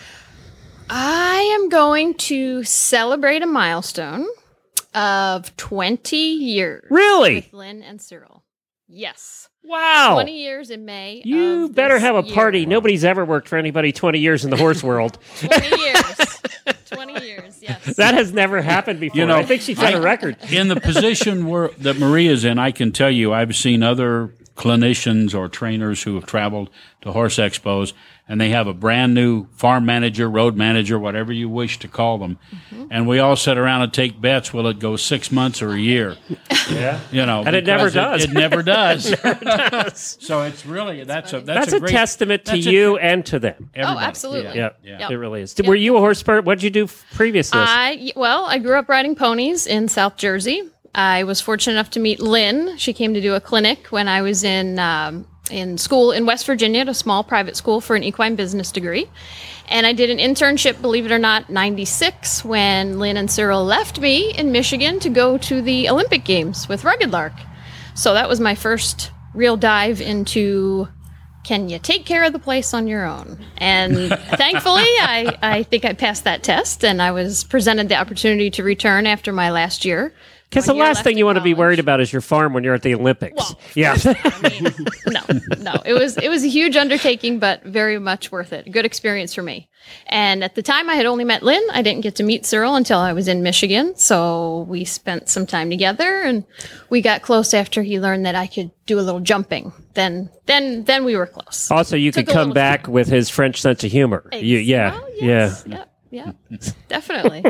G: I am going to celebrate a milestone of twenty years.
A: Really?
G: With Lynn and Cyril. Yes.
A: Wow.
G: twenty years in May.
A: You
G: of
A: better
G: this
A: have a
G: year.
A: party. Nobody's ever worked for anybody twenty years in the horse world.
G: twenty years. twenty years, yes.
A: That has never happened before.
C: You know,
A: I think she's set
C: I-
A: a record.
C: In the position where that Marie is in, I can tell you, I've seen other clinicians or trainers who have traveled to horse expos, and they have a brand new farm manager, road manager, whatever you wish to call them,
G: Mm-hmm.
C: and we all sit around and take bets. Will it go six months or a year?
A: Yeah.
C: You know,
A: And it never
C: because
A: does.
C: It, it never does. So it's really that's a that's,
A: That's, a,
C: great,
A: testament to
C: that's a-
A: you and to them.
G: Oh,
C: everybody.
G: absolutely.
A: Yeah,
C: Yeah.
G: Yep.
A: it really is. Were you a horse person? What did you do previous to this?
G: I well, I grew up riding ponies in South Jersey. I was fortunate enough to meet Lynn. She came to do a clinic when I was in um, in school in West Virginia at a small private school for an equine business degree. And I did an internship, believe it or not, ninety-six, when Lynn and Cyril left me in Michigan to go to the Olympic Games with Rugged Lark. So that was my first real dive into can you take care of the place on your own? And thankfully, I, I think I passed that test, and I was presented the opportunity to return after my last year.
A: Because the last thing you want to be worried about is your farm when you're at the Olympics.
G: Well,
A: yeah.
G: I mean, no, no. It was it was a huge undertaking, but very much worth it. Good experience for me. And at the time, I had only met Lynn. I didn't get to meet Cyril until I was in Michigan. So we spent some time together, and we got close after he learned that I could do a little jumping. Then, then, then we were close.
A: Also, you
G: Took
A: could come back with his French sense of humor. You, yeah,
G: Well, yes, yeah, yeah, yeah, definitely.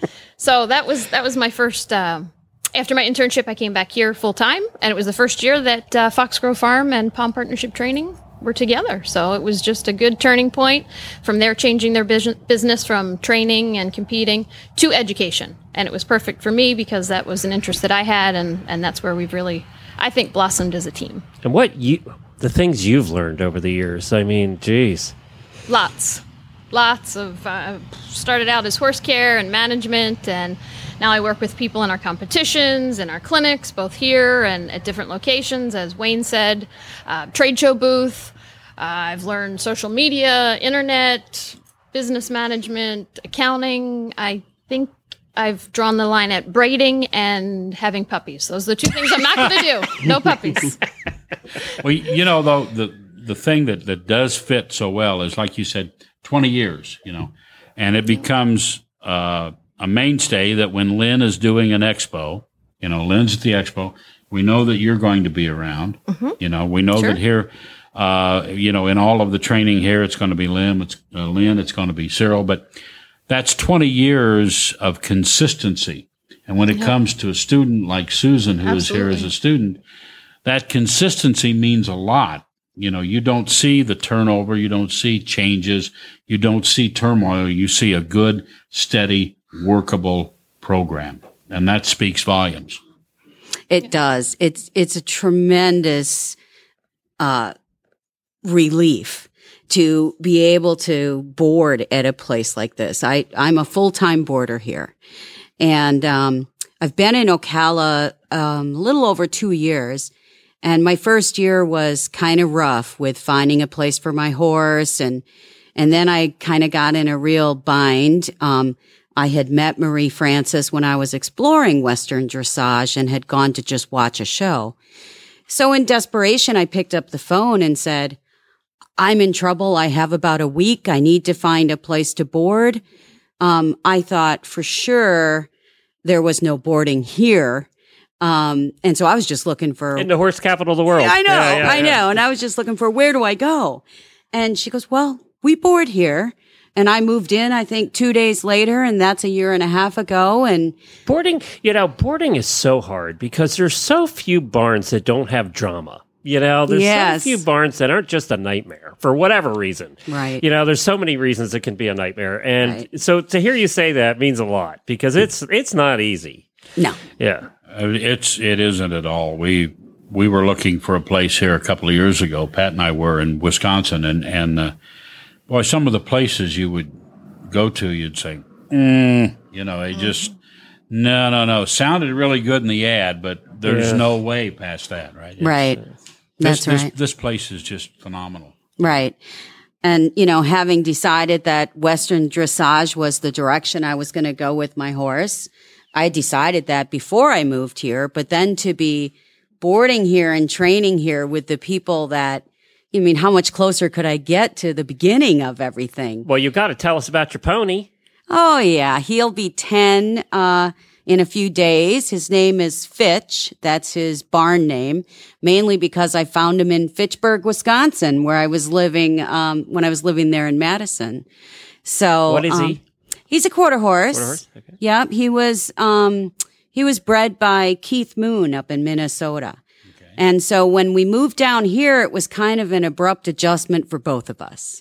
G: So that was that was my first. Uh, After my internship, I came back here full time, and it was the first year that uh, Foxgrove Farm and Palm Partnership Training were together. So it was just a good turning point from there, changing their bus- business from training and competing to education. And it was perfect for me because that was an interest that I had, and, and that's where we've really, I think, blossomed as a team.
A: And what you, the things you've learned over the years, I mean, geez.
G: Lots. Lots of, uh, started out as horse care and management, and now I work with people in our competitions and our clinics, both here and at different locations, as Wayne said, uh, trade show booth. Uh, I've learned social media, internet, business management, accounting. I think I've drawn the line at braiding and having puppies. Those are the two things I'm not going to do. No puppies.
C: Well, you know, though, the, the thing that, that does fit so well is, like you said, twenty years, you know, and it becomes uh, a mainstay that when Lynn is doing an expo, you know, Lynn's at the expo, we know that you're going to be around. Mm-hmm. You know, we know
G: Sure.
C: that here, uh, you know, in all of the training here, it's going to be Lynn, it's uh, Lynn, it's going to be Cyril, but that's twenty years of consistency. And when it yeah. comes to a student like Susan, who Absolutely. is here as a student, that consistency means a lot. You know, you don't see the turnover, you don't see changes, you don't see turmoil, you see a good, steady, workable program. And that speaks volumes.
H: It does. It's it's a tremendous uh, relief to be able to board at a place like this. I, I'm a full-time boarder here. And um, I've been in Ocala um, a little over two years. And my first year was kind of rough with finding a place for my horse. And, and then I kind of got in a real bind. Um, I had met Marie Francis when I was exploring Western dressage and had gone to just watch a show. So in desperation, I picked up the phone and said, I'm in trouble. I have about a week. I need to find a place to board. Um, I thought for sure there was no boarding here. Um, and so I was just looking for
A: in the horse capital of the world.
H: I know,
A: yeah, yeah,
H: I
A: yeah.
H: know. And I was just looking for, where do I go? And she goes, well, we board here. And I moved in, I think, two days later, and that's a year and a half ago. And
A: boarding, you know, boarding is so hard because there's so few barns that don't have drama. You know, there's
H: yes.
A: so few barns that aren't just a nightmare for whatever reason.
H: Right.
A: You know, there's so many reasons it can be a nightmare. And
H: right.
A: so to hear you say that means a lot because it's it's not easy.
H: No.
A: Yeah.
C: It's it isn't at all. We we were looking for a place here a couple of years ago. Pat and I were in Wisconsin, and and uh, boy, some of the places you would go to, you'd say, mm, you know, they just no, no, no. Sounded really good in the ad, but there's
A: yeah.
C: no way past that, right? It's,
H: right.
C: Uh,
H: That's
C: this,
H: right.
C: This, this place is just phenomenal.
H: Right. And, you know, having decided that Western dressage was the direction I was going to go with my horse, I decided that before I moved here, but then to be boarding here and training here with the people that, I mean, how much closer could I get to the beginning of everything?
A: Well, you've got to tell us about your pony.
H: Oh, yeah. He'll be ten uh in a few days. His name is Fitch. That's his barn name, mainly because I found him in Fitchburg, Wisconsin, where I was living um when I was living there in Madison. So
A: what is
H: um,
A: he?
H: He's a quarter horse.
A: Quarter horse? Okay.
H: Yep. He was, um, he was bred by Keith Moon up in Minnesota. Okay. And so when we moved down here, it was kind of an abrupt adjustment for both of us.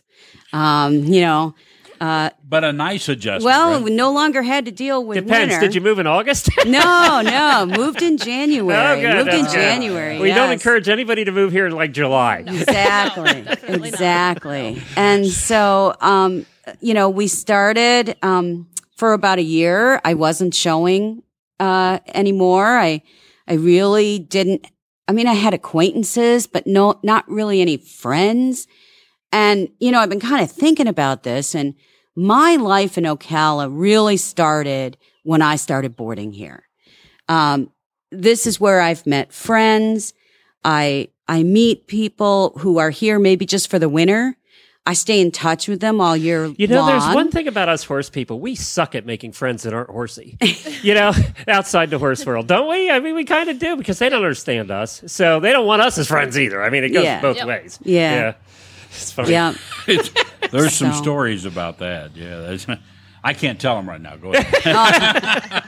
H: Um, you know, uh,
C: but a nice adjustment.
H: well,
C: right?
H: we no longer had to deal with
A: Depends.
H: winter.
A: Did you move in August?
H: No, no. Moved in January.
A: Oh, good.
H: Moved in
A: That's good.
H: January.
A: We
H: yes.
A: don't encourage anybody to move here in like July.
H: Exactly.
G: Definitely not.
H: Exactly. And so, um, you know, we started, um, for about a year. I wasn't showing, uh, anymore. I, I really didn't I mean, I had acquaintances, but no, not really any friends. And, you know, I've been kind of thinking about this, and my life in Ocala really started when I started boarding here. Um, this is where I've met friends. I, I meet people who are here maybe just for the winter. I stay in touch with them all year long.
A: You know, there's one thing about us horse people. We suck at making friends that aren't horsey, you know, outside the horse world, don't we? I mean, we kind of do because they don't understand us. So they don't want us as friends either. I mean, it goes
H: Yeah.
A: both
G: Yep.
A: ways.
H: Yeah.
A: Yeah. It's funny.
H: Yeah.
C: It's, there's some
H: So-
C: stories about that. Yeah, that's, I can't tell them right now. Go ahead.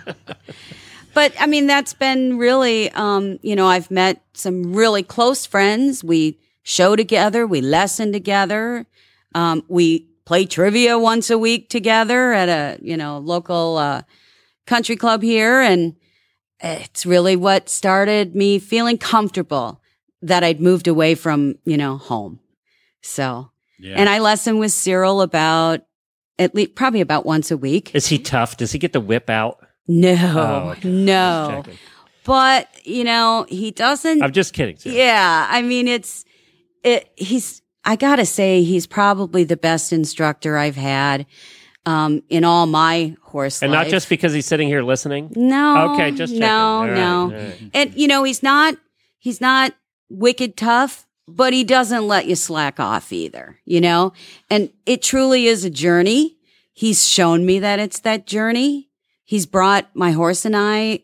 H: But I mean, that's been really, um, you know, I've met some really close friends. We show together, we lesson together. Um, we play trivia once a week together at a, you know, local, uh, country club here. And it's really what started me feeling comfortable that I'd moved away from, you know, home. So,
C: Yeah.
H: and I lesson with Cyril about at least probably about once a week.
A: Is he tough? Does he get the whip out?
H: No,
A: Oh, okay.
H: no.
A: Checking.
H: But, you know, he doesn't.
A: I'm just kidding. Sarah.
H: Yeah. I mean, it's, it, he's, I gotta say, he's probably the best instructor I've had, um, in all my horse
A: And
H: life.
A: not just because he's sitting here listening?
H: No.
A: Okay, just checking.
H: No,
A: All right,
H: no.
A: all right.
H: And, you know, he's not, he's not wicked tough, but he doesn't let you slack off either, you know? And it truly is a journey. He's shown me that it's that journey. He's brought my horse and I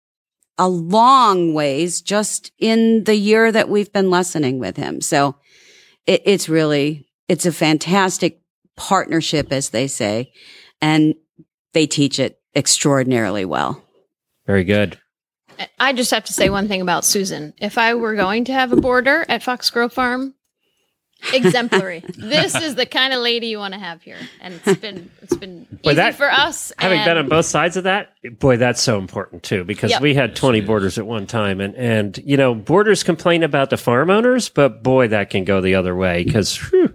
H: a long ways just in the year that we've been lessoning with him. So it, it's really, it's a fantastic partnership, as they say, and they teach it extraordinarily well.
A: Very good.
G: I just have to say one thing about Susan. If I were going to have a boarder at Fox Grove Farm, exemplary. This is the kind of lady you want to have here, and it's been it's been
A: Boy,
G: easy
A: that-
G: for us.
A: Having
G: and
A: been on both sides of that, boy, that's so important too, because
G: Yep.
A: we had twenty boarders at one time, and, and, you know, boarders complain about the farm owners, but boy, that can go the other way because,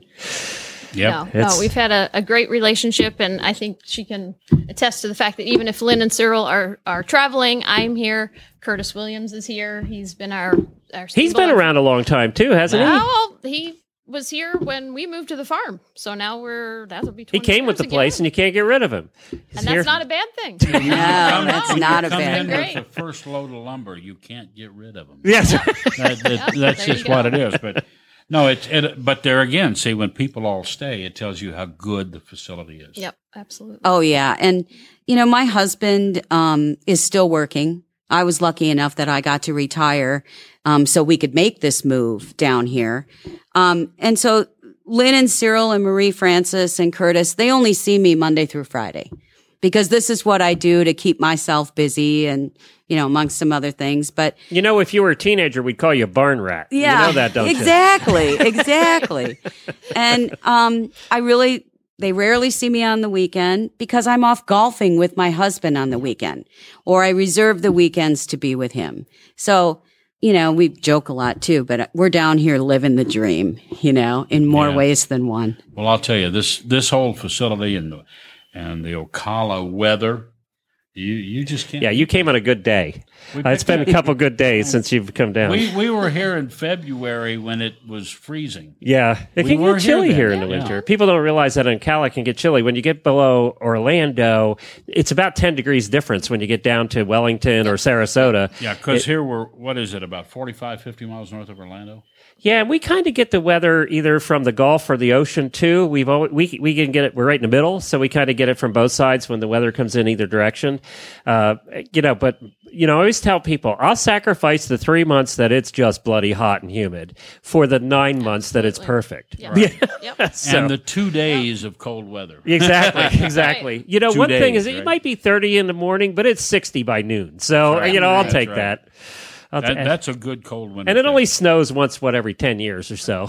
C: Yep.
G: No,
A: It's-
G: no, we've had a, a great relationship, and I think she can attest to the fact that even if Lynn and Cyril are are traveling, I'm here. Curtis Williams is here. He's been our our.
A: he's
G: stable-
A: been around a long time too, hasn't he?
G: Oh, well, he was here when we moved to the farm, so now we're that'll be.
A: He
G: twenty
A: came with
G: years
A: the place,
G: again.
A: and you can't get rid of him. He's
G: and
A: here-
G: that's not a bad thing.
H: No, that's not a
C: Come
H: bad
C: in
H: thing.
C: with
G: Great.
C: the first load of lumber, you can't get rid of them.
A: Yes.
C: That, that, that's
G: there you
C: just what
G: go.
C: it is. But no, it's it, but there again, see, when people all stay, it tells you how good the facility is.
G: Yep, absolutely.
H: Oh yeah. And, you know, my husband, um, is still working. I was lucky enough that I got to retire, um, so we could make this move down here. Um, and so Lynn and Cyril and Marie Francis and Curtis, they only see me Monday through Friday because this is what I do to keep myself busy and, you know, amongst some other things. But
A: You know, if you were a teenager, we'd call you a barn rat.
H: yeah,
A: You know that, don't you?
H: exactly, exactly. And um, I really, they rarely see me on the weekend because I'm off golfing with my husband on the weekend, or I reserve the weekends to be with him. So, you know, we joke a lot too, but we're down here living the dream, you know, in more
C: Yeah.
H: ways than one.
C: Well, I'll tell you this: this whole facility and the and the Ocala weather, you you just can't.
A: Yeah, you came on a good day.
C: We
A: Uh, it's been a couple good days since you've come down.
C: We we were here in February when it was freezing.
A: Yeah, it
C: We
A: can
C: were
A: get
C: here
A: chilly
C: then.
A: here in the
C: Yeah.
A: winter. People don't realize that in Cali it can get chilly. When you get below Orlando, it's about ten degrees difference when you get down to Wellington or Sarasota.
C: Yeah, because here we're what is it about forty-five, fifty miles north of Orlando?
A: Yeah, and we kind of get the weather either from the Gulf or the ocean too. We've always, we we can get it. We're right in the middle, so we kind of get it from both sides when the weather comes in either direction. Uh, you know, but you know, I always tell people I'll sacrifice the three months that it's just bloody hot and humid for the nine months that it's perfect.
G: Yeah. Yep.
A: So-
C: And the two days of cold weather.
A: Exactly, exactly. You know,
C: Two
A: one thing
C: days,
A: is it
C: right?
A: might be thirty in the morning, but it's sixty by noon. So,
C: That's right.
A: you know, I'll
C: That's
A: take
C: right.
A: that. I'll
C: That,
A: ta-
C: that's a good cold winter.
A: and it
C: thing.
A: only snows once, what, every ten years or so.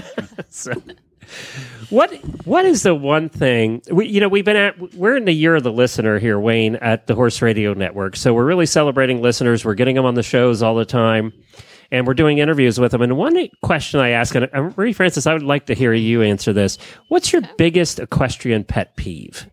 A: So, what what is the one thing, we, you know, we've been at, we're in the year of the listener here, Wayne, at the Horse Radio Network. So we're really celebrating listeners. We're getting them on the shows all the time. And we're doing interviews with them. And one question I ask, and uh, Marie Francis, I would like to hear you answer this. What's your biggest equestrian pet peeve?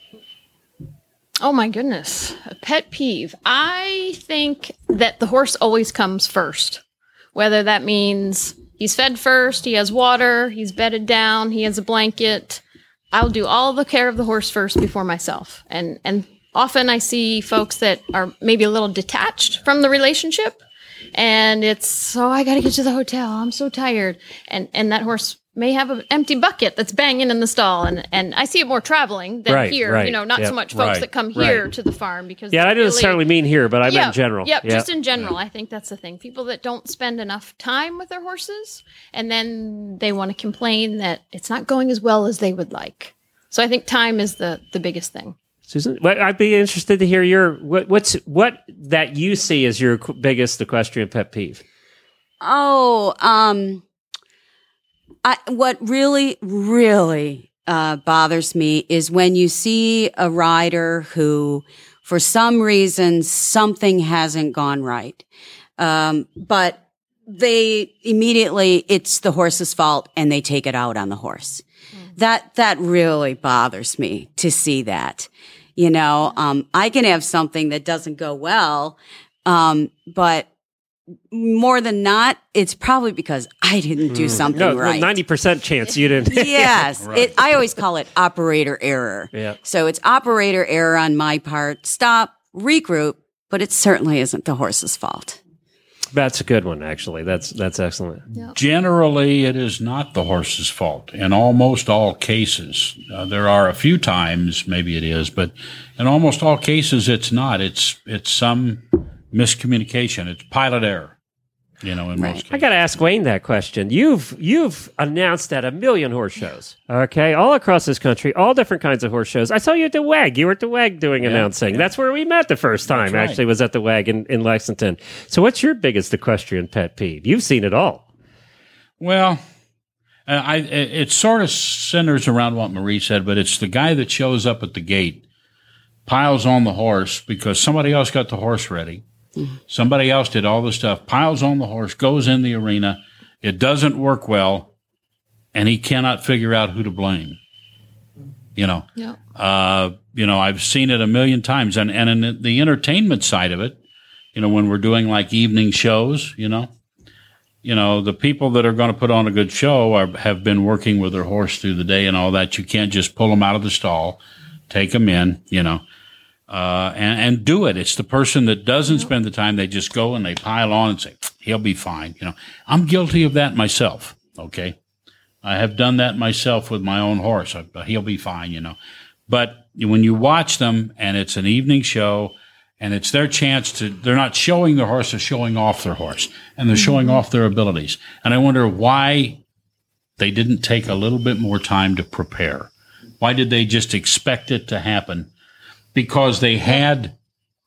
G: Oh my goodness. A pet peeve. I think that the horse always comes first. whether that means he's fed first, he has water, he's bedded down, he has a blanket. I'll do all the care of the horse first before myself. And and often I see folks that are maybe a little detached from the relationship, and it's, oh, I got to get to the hotel. I'm so tired. And and that horse may have an empty bucket that's banging in the stall. And, and I see it more traveling than
A: Right,
G: here.
A: right.
G: You know, not
A: Yep.
G: so much folks
C: Right,
G: that come here
A: right.
G: to the farm because
A: Yeah,
G: they
A: I didn't
G: really-
A: necessarily mean here, but I meant in general.
G: Yep,
A: Yeah.
G: just in general. I think that's the thing. People that don't spend enough time with their horses, and then they want to complain that it's not going as well as they would like. So I think time is the the biggest thing.
A: Susan, well, I'd be interested to hear your what, what's what that you see as your qu- biggest equestrian pet peeve.
H: Oh, um, I, what really, really uh, bothers me is when you see a rider who, for some reason, something hasn't gone right, um, but they immediately, it's the horse's fault, and they take it out on the horse. Mm. That that really bothers me to see that. You know, um, I can have something that doesn't go well, um, but more than not, it's probably because I didn't do something
A: No,
H: right.
A: ninety percent chance you didn't.
H: Yes.
C: Right.
H: It, I always call it operator error.
A: Yeah.
H: So it's operator error on my part. Stop, regroup, but it certainly isn't the horse's fault.
A: That's a good one, actually. That's that's excellent.
C: Generally, it is not the horse's fault in almost all cases. Uh, there are a few times maybe it is, but in almost all cases, it's not. It's it's some miscommunication. It's pilot error. You know, in most cases.
A: I got to ask Wayne that question. You've you've announced at a million horse shows, okay, all across this country, all different kinds of horse shows. I saw you at the W A G. You were at the W A G doing announcing.
C: yeah.
A: That's where we met the first time.
C: right.
A: Actually, was at the W A G in, in Lexington. So, what's your biggest equestrian pet peeve? You've seen it all.
C: Well, uh, I it, it sort of centers around what Marie said, but it's the guy that shows up at the gate, piles on the horse because somebody else got the horse ready. Somebody else did all the stuff, piles on the horse, goes in the arena. It doesn't work well, and he cannot figure out who to blame. You know,
G: Yeah.
C: uh, you know, I've seen it a million times, and and in the entertainment side of it, you know, when we're doing like evening shows, you know, you know, the people that are going to put on a good show are, have been working with their horse through the day and all that. You can't just pull them out of the stall, take them in, you know. Uh, and, and do it. It's the person that doesn't spend the time. They just go and they pile on and say, he'll be fine. You know, I'm guilty of that myself. Okay. I have done that myself with my own horse. I, he'll be fine, you know, but when you watch them and it's an evening show and it's their chance to, they're not showing their horse, they're showing off their horse and they're showing off their abilities. And I wonder why they didn't take a little bit more time to prepare. Why did they just expect it to happen? Because they had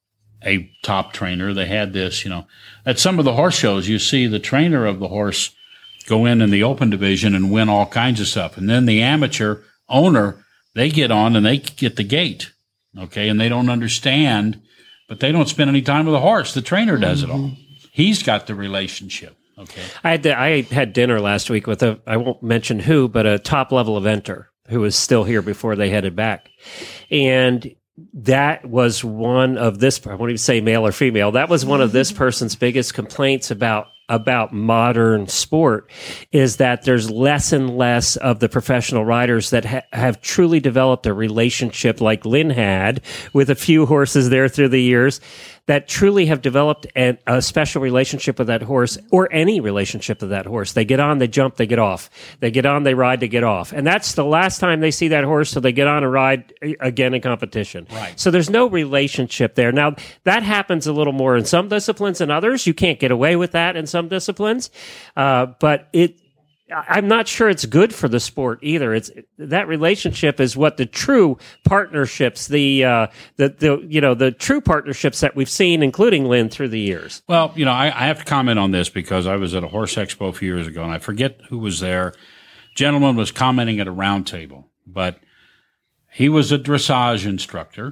C: a top trainer, they had this, you know. At some of the horse shows, you see the trainer of the horse go in in the open division and win all kinds of stuff. And then the amateur owner, they get on and they get the gate, okay? And they don't understand, but they don't spend any time with the horse. The trainer does it all. He's got the relationship, okay?
A: I had to, I had dinner last week with a, I won't mention who, but a top level eventer who was still here before they headed back. And that was one of this, I won't even say male or female, that was one of this person's biggest complaints about about modern sport is that there's less and less of the professional riders that ha- have truly developed a relationship like Lynn had with a few horses there through the years that truly have developed an, a special relationship with that horse or any relationship with that horse. They get on, they jump, they get off. They get on, they ride, they get off. And that's the last time they see that horse till they get on and ride again in competition.
C: Right.
A: So there's no relationship there. Now, that happens a little more in some disciplines than others. You can't get away with that in some disciplines. Uh, but it, I'm not sure it's good for the sport either. It's that relationship is what the true partnerships, the uh, the the you know the true partnerships that we've seen, including Lynn, through the years.
C: Well, you know, I, I have to comment on this because I was at a horse expo a few years ago, and I forget who was there. Gentleman was commenting at a round table, but he was a dressage instructor,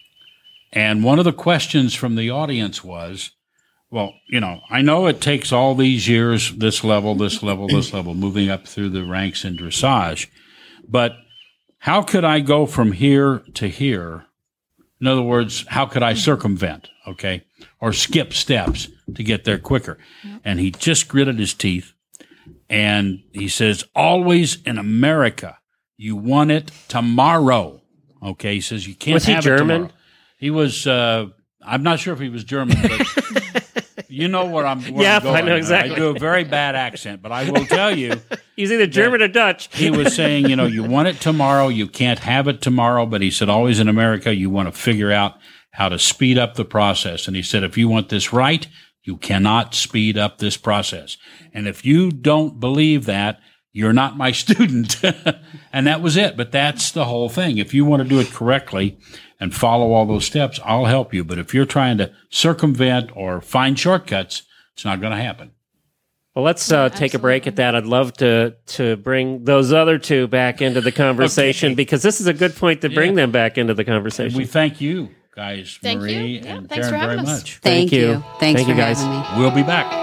C: and one of the questions from the audience was, well, you know, I know it takes all these years, this level, this level, this level, moving up through the ranks in dressage, but how could I go from here to here In other words, how could I circumvent, okay, or skip steps to get there quicker? And he just gritted his teeth, and he says, always in America, you want it tomorrow, okay? He says, you can't
A: was
C: have
A: he
C: it
A: German?
C: tomorrow. He was, uh, I'm not sure if he was German, but you know where I'm, where
A: Yeah,
C: I'm going.
A: I know exactly.
C: I do a very bad accent, but I will tell you,
A: He's either German or Dutch.
C: he was saying, you know, you want it tomorrow, you can't have it tomorrow, but he said, always in America, you want to figure out how to speed up the process. And he said, if you want this right, you cannot speed up this process. And if you don't believe that, you're not my student. And that was it. But that's the whole thing. If you want to do it correctly and follow all those steps, I'll help you. But if you're trying to circumvent or find shortcuts, it's not going to happen.
A: Well, let's uh, take a break at that. I'd love to to bring those other two back into the conversation
C: Okay.
A: because this is a good point to bring
C: Yeah.
A: them back into the
C: And
A: conversation.
C: we thank you, guys,
G: Thank you.
C: Marie
G: Yeah,
C: and
G: thanks
C: Karen,
G: for having
C: very
G: us.
C: much.
H: Thank,
A: Thank you.
H: you. Thanks
A: Thank
H: for
A: you, guys.
H: having me.
C: We'll be back.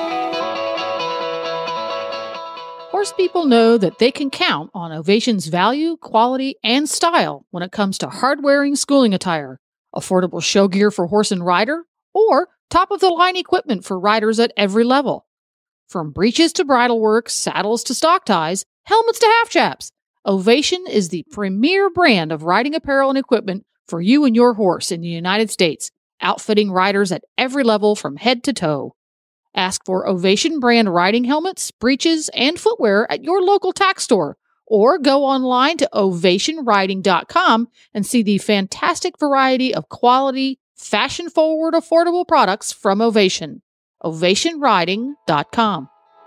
I: Horse people know that they can count on Ovation's value, quality, and style when it comes to hard-wearing schooling attire, affordable show gear for horse and rider, or top-of-the-line equipment for riders at every level. From breeches to bridle work, saddles to stock ties, helmets to half chaps, Ovation is the premier brand of riding apparel and equipment for you and your horse in the United States, outfitting riders at every level from head to toe. Ask for Ovation brand riding helmets, breeches, and footwear at your local tack store, or go online to ovation riding dot com and see the fantastic variety of quality, fashion-forward, affordable products from Ovation. ovation riding dot com.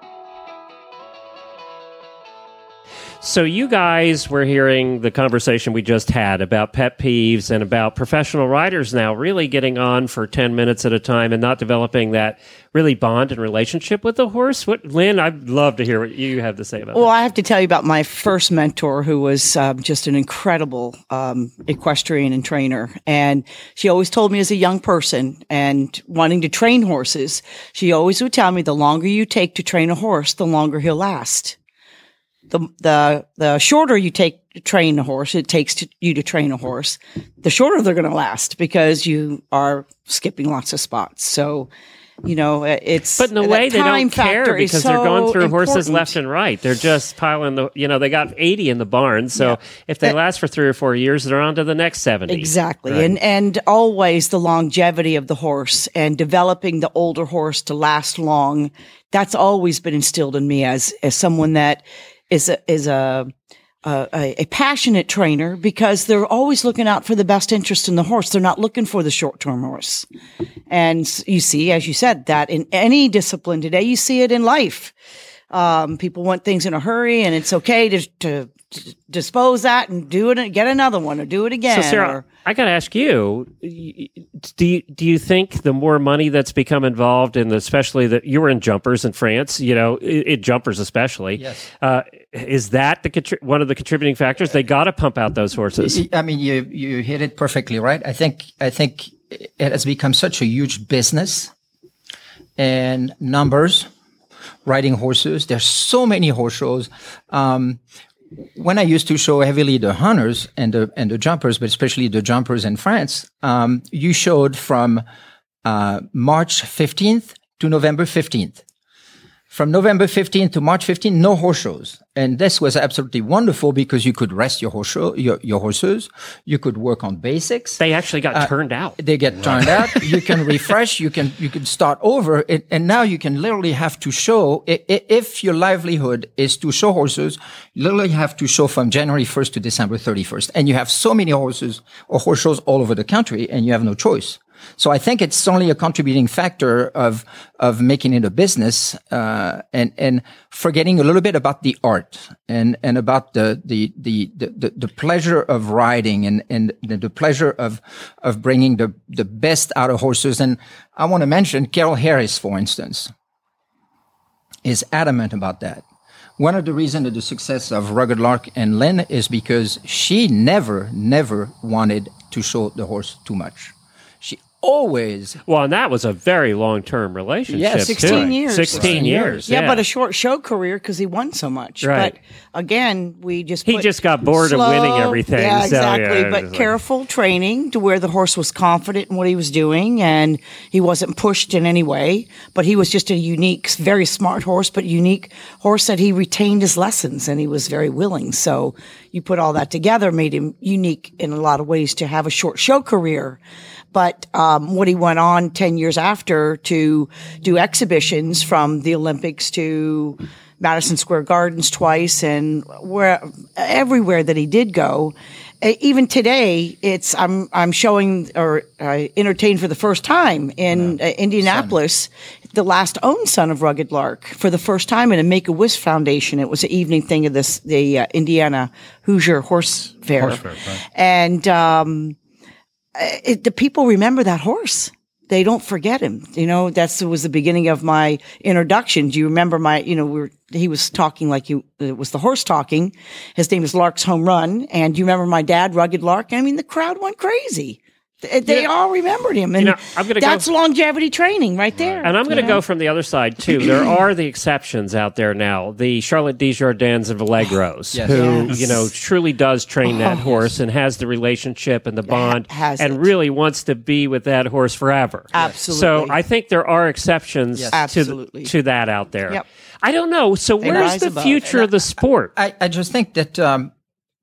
A: So you guys were hearing the conversation we just had about pet peeves and about professional riders now really getting on for ten minutes at a time and not developing that really bond and relationship with the horse. What, Lynn, I'd love to hear what you have to say about
D: Well,
A: that.
D: I have to tell you about my first mentor, who was um, just an incredible um, equestrian and trainer. And she always told me as a young person and wanting to train horses, she always would tell me the longer you take to train a horse, the longer he'll last. The the the shorter you take to train a horse, it takes to, you to train a horse, the shorter they're going to last because you are skipping lots of spots. So, you know, it's
A: But in a
D: that
A: way, they
D: time
A: don't care
D: factor is
A: because they're going
D: so
A: through horses
D: important.
A: left and right. They're just piling the, you know, they got eighty in the barn. So
D: Yeah.
A: if they
D: That-
A: last for three or four years, they're on to the next seventy.
D: Exactly.
A: Right.
D: And and always the longevity of the horse and developing the older horse to last long. That's always been instilled in me as as someone that is a, is a, a a passionate trainer because they're always looking out for the best interest in the horse. They're not looking for the short-term horse. And you see, as you said, that in any discipline today, you see it in life. Um, people want things in a hurry, and it's okay to, to, to dispose that and do it, get another one, or do it again.
A: So, Sarah,
D: or,
A: I got to ask you: Do you do you think the more money that's become involved in, the, especially that you were in jumpers in France, you know, in, in jumpers especially,
E: Yes.
A: uh, is that the contri- one of the contributing factors? They got to pump out those horses.
E: I mean, you you hit it perfectly right. I think I think it has become such a huge business, and numbers, riding horses. There's so many horse shows. Um, when I used to show heavily the hunters and the and the jumpers, but especially the jumpers in France, um, you showed from uh, March fifteenth to November fifteenth. From November fifteenth to March fifteenth, no horse shows. And this was absolutely wonderful because you could rest your horse show, your, your horses. You could work on basics.
A: They actually got turned out.
E: They get turned out. You can refresh. You can you can start over. It, and now you can literally have to show i- i- if your livelihood is to show horses. You literally have to show from January first to December thirty-first, and you have so many horses or horse shows all over the country, and you have no choice. So I think it's only a contributing factor of of making it a business, uh, and and forgetting a little bit about the art and and about the the the the, the pleasure of riding and and the pleasure of of bringing the the best out of horses. And I want to mention Carol Harris, for instance, is adamant about that. One of the reasons of the success of Rugged Lark and Lynn is because she never never wanted to show the horse too much. She always.
A: Well, and that was a very long-term relationship.
E: Yeah,
A: too.
D: sixteen years.
A: Sixteen years.
D: Yeah,
A: Yeah,
D: but a short show career because he won so much.
A: Right.
D: But again, we just
A: He
D: put
A: just got bored
D: slow,
A: of winning everything.
D: Yeah,
A: so,
D: exactly.
A: yeah, it was
D: but
A: like-
D: careful training to where the horse was confident in what he was doing, and he wasn't pushed in any way. But he was just a unique, very smart horse, but unique horse that he retained his lessons, and he was very willing. So you put all that together, made him unique in a lot of ways to have a short show career. But um, what he went on ten years after to do exhibitions from the Olympics to Madison Square Gardens twice, and where everywhere that he did go. Uh, Even today, it's I'm I'm showing or uh, entertained for the first time in uh, Indianapolis, the last owned son of Rugged Lark for the first time in a Make-A-Wish Foundation. It was an evening thing of this the uh, Indiana Hoosier Horse Fair,
C: Horse fair, right.
D: and. Um, It, the people remember that horse. They don't forget him. You know, that's was the beginning of my introduction. Do you remember my, you know, we were, he was talking like you, it was the horse talking. His name is Lark's Home Run. And do you remember my dad, Rugged Lark? I mean, the crowd went crazy. They, they
A: Yeah.
D: all remembered him. And
A: You know, I'm gonna
D: that's
A: go-
D: longevity training right there.
A: And I'm going to
D: you know?
A: go from the other side, too. There are the exceptions out there now. The Charlotte Desjardins and Vallegros,
E: Yes.
A: who,
D: Yes.
A: you know, truly does train that horse and has the relationship and the bond
D: has
A: and
D: it.
A: really wants to be with that horse forever.
D: Absolutely.
A: So I think there are exceptions
E: Yes.
A: to,
D: Absolutely.
A: to that out there.
D: Yep.
A: I don't know. So
D: They
A: where's
D: rise
A: the
D: above.
A: future of the sport?
E: I, I just think that um,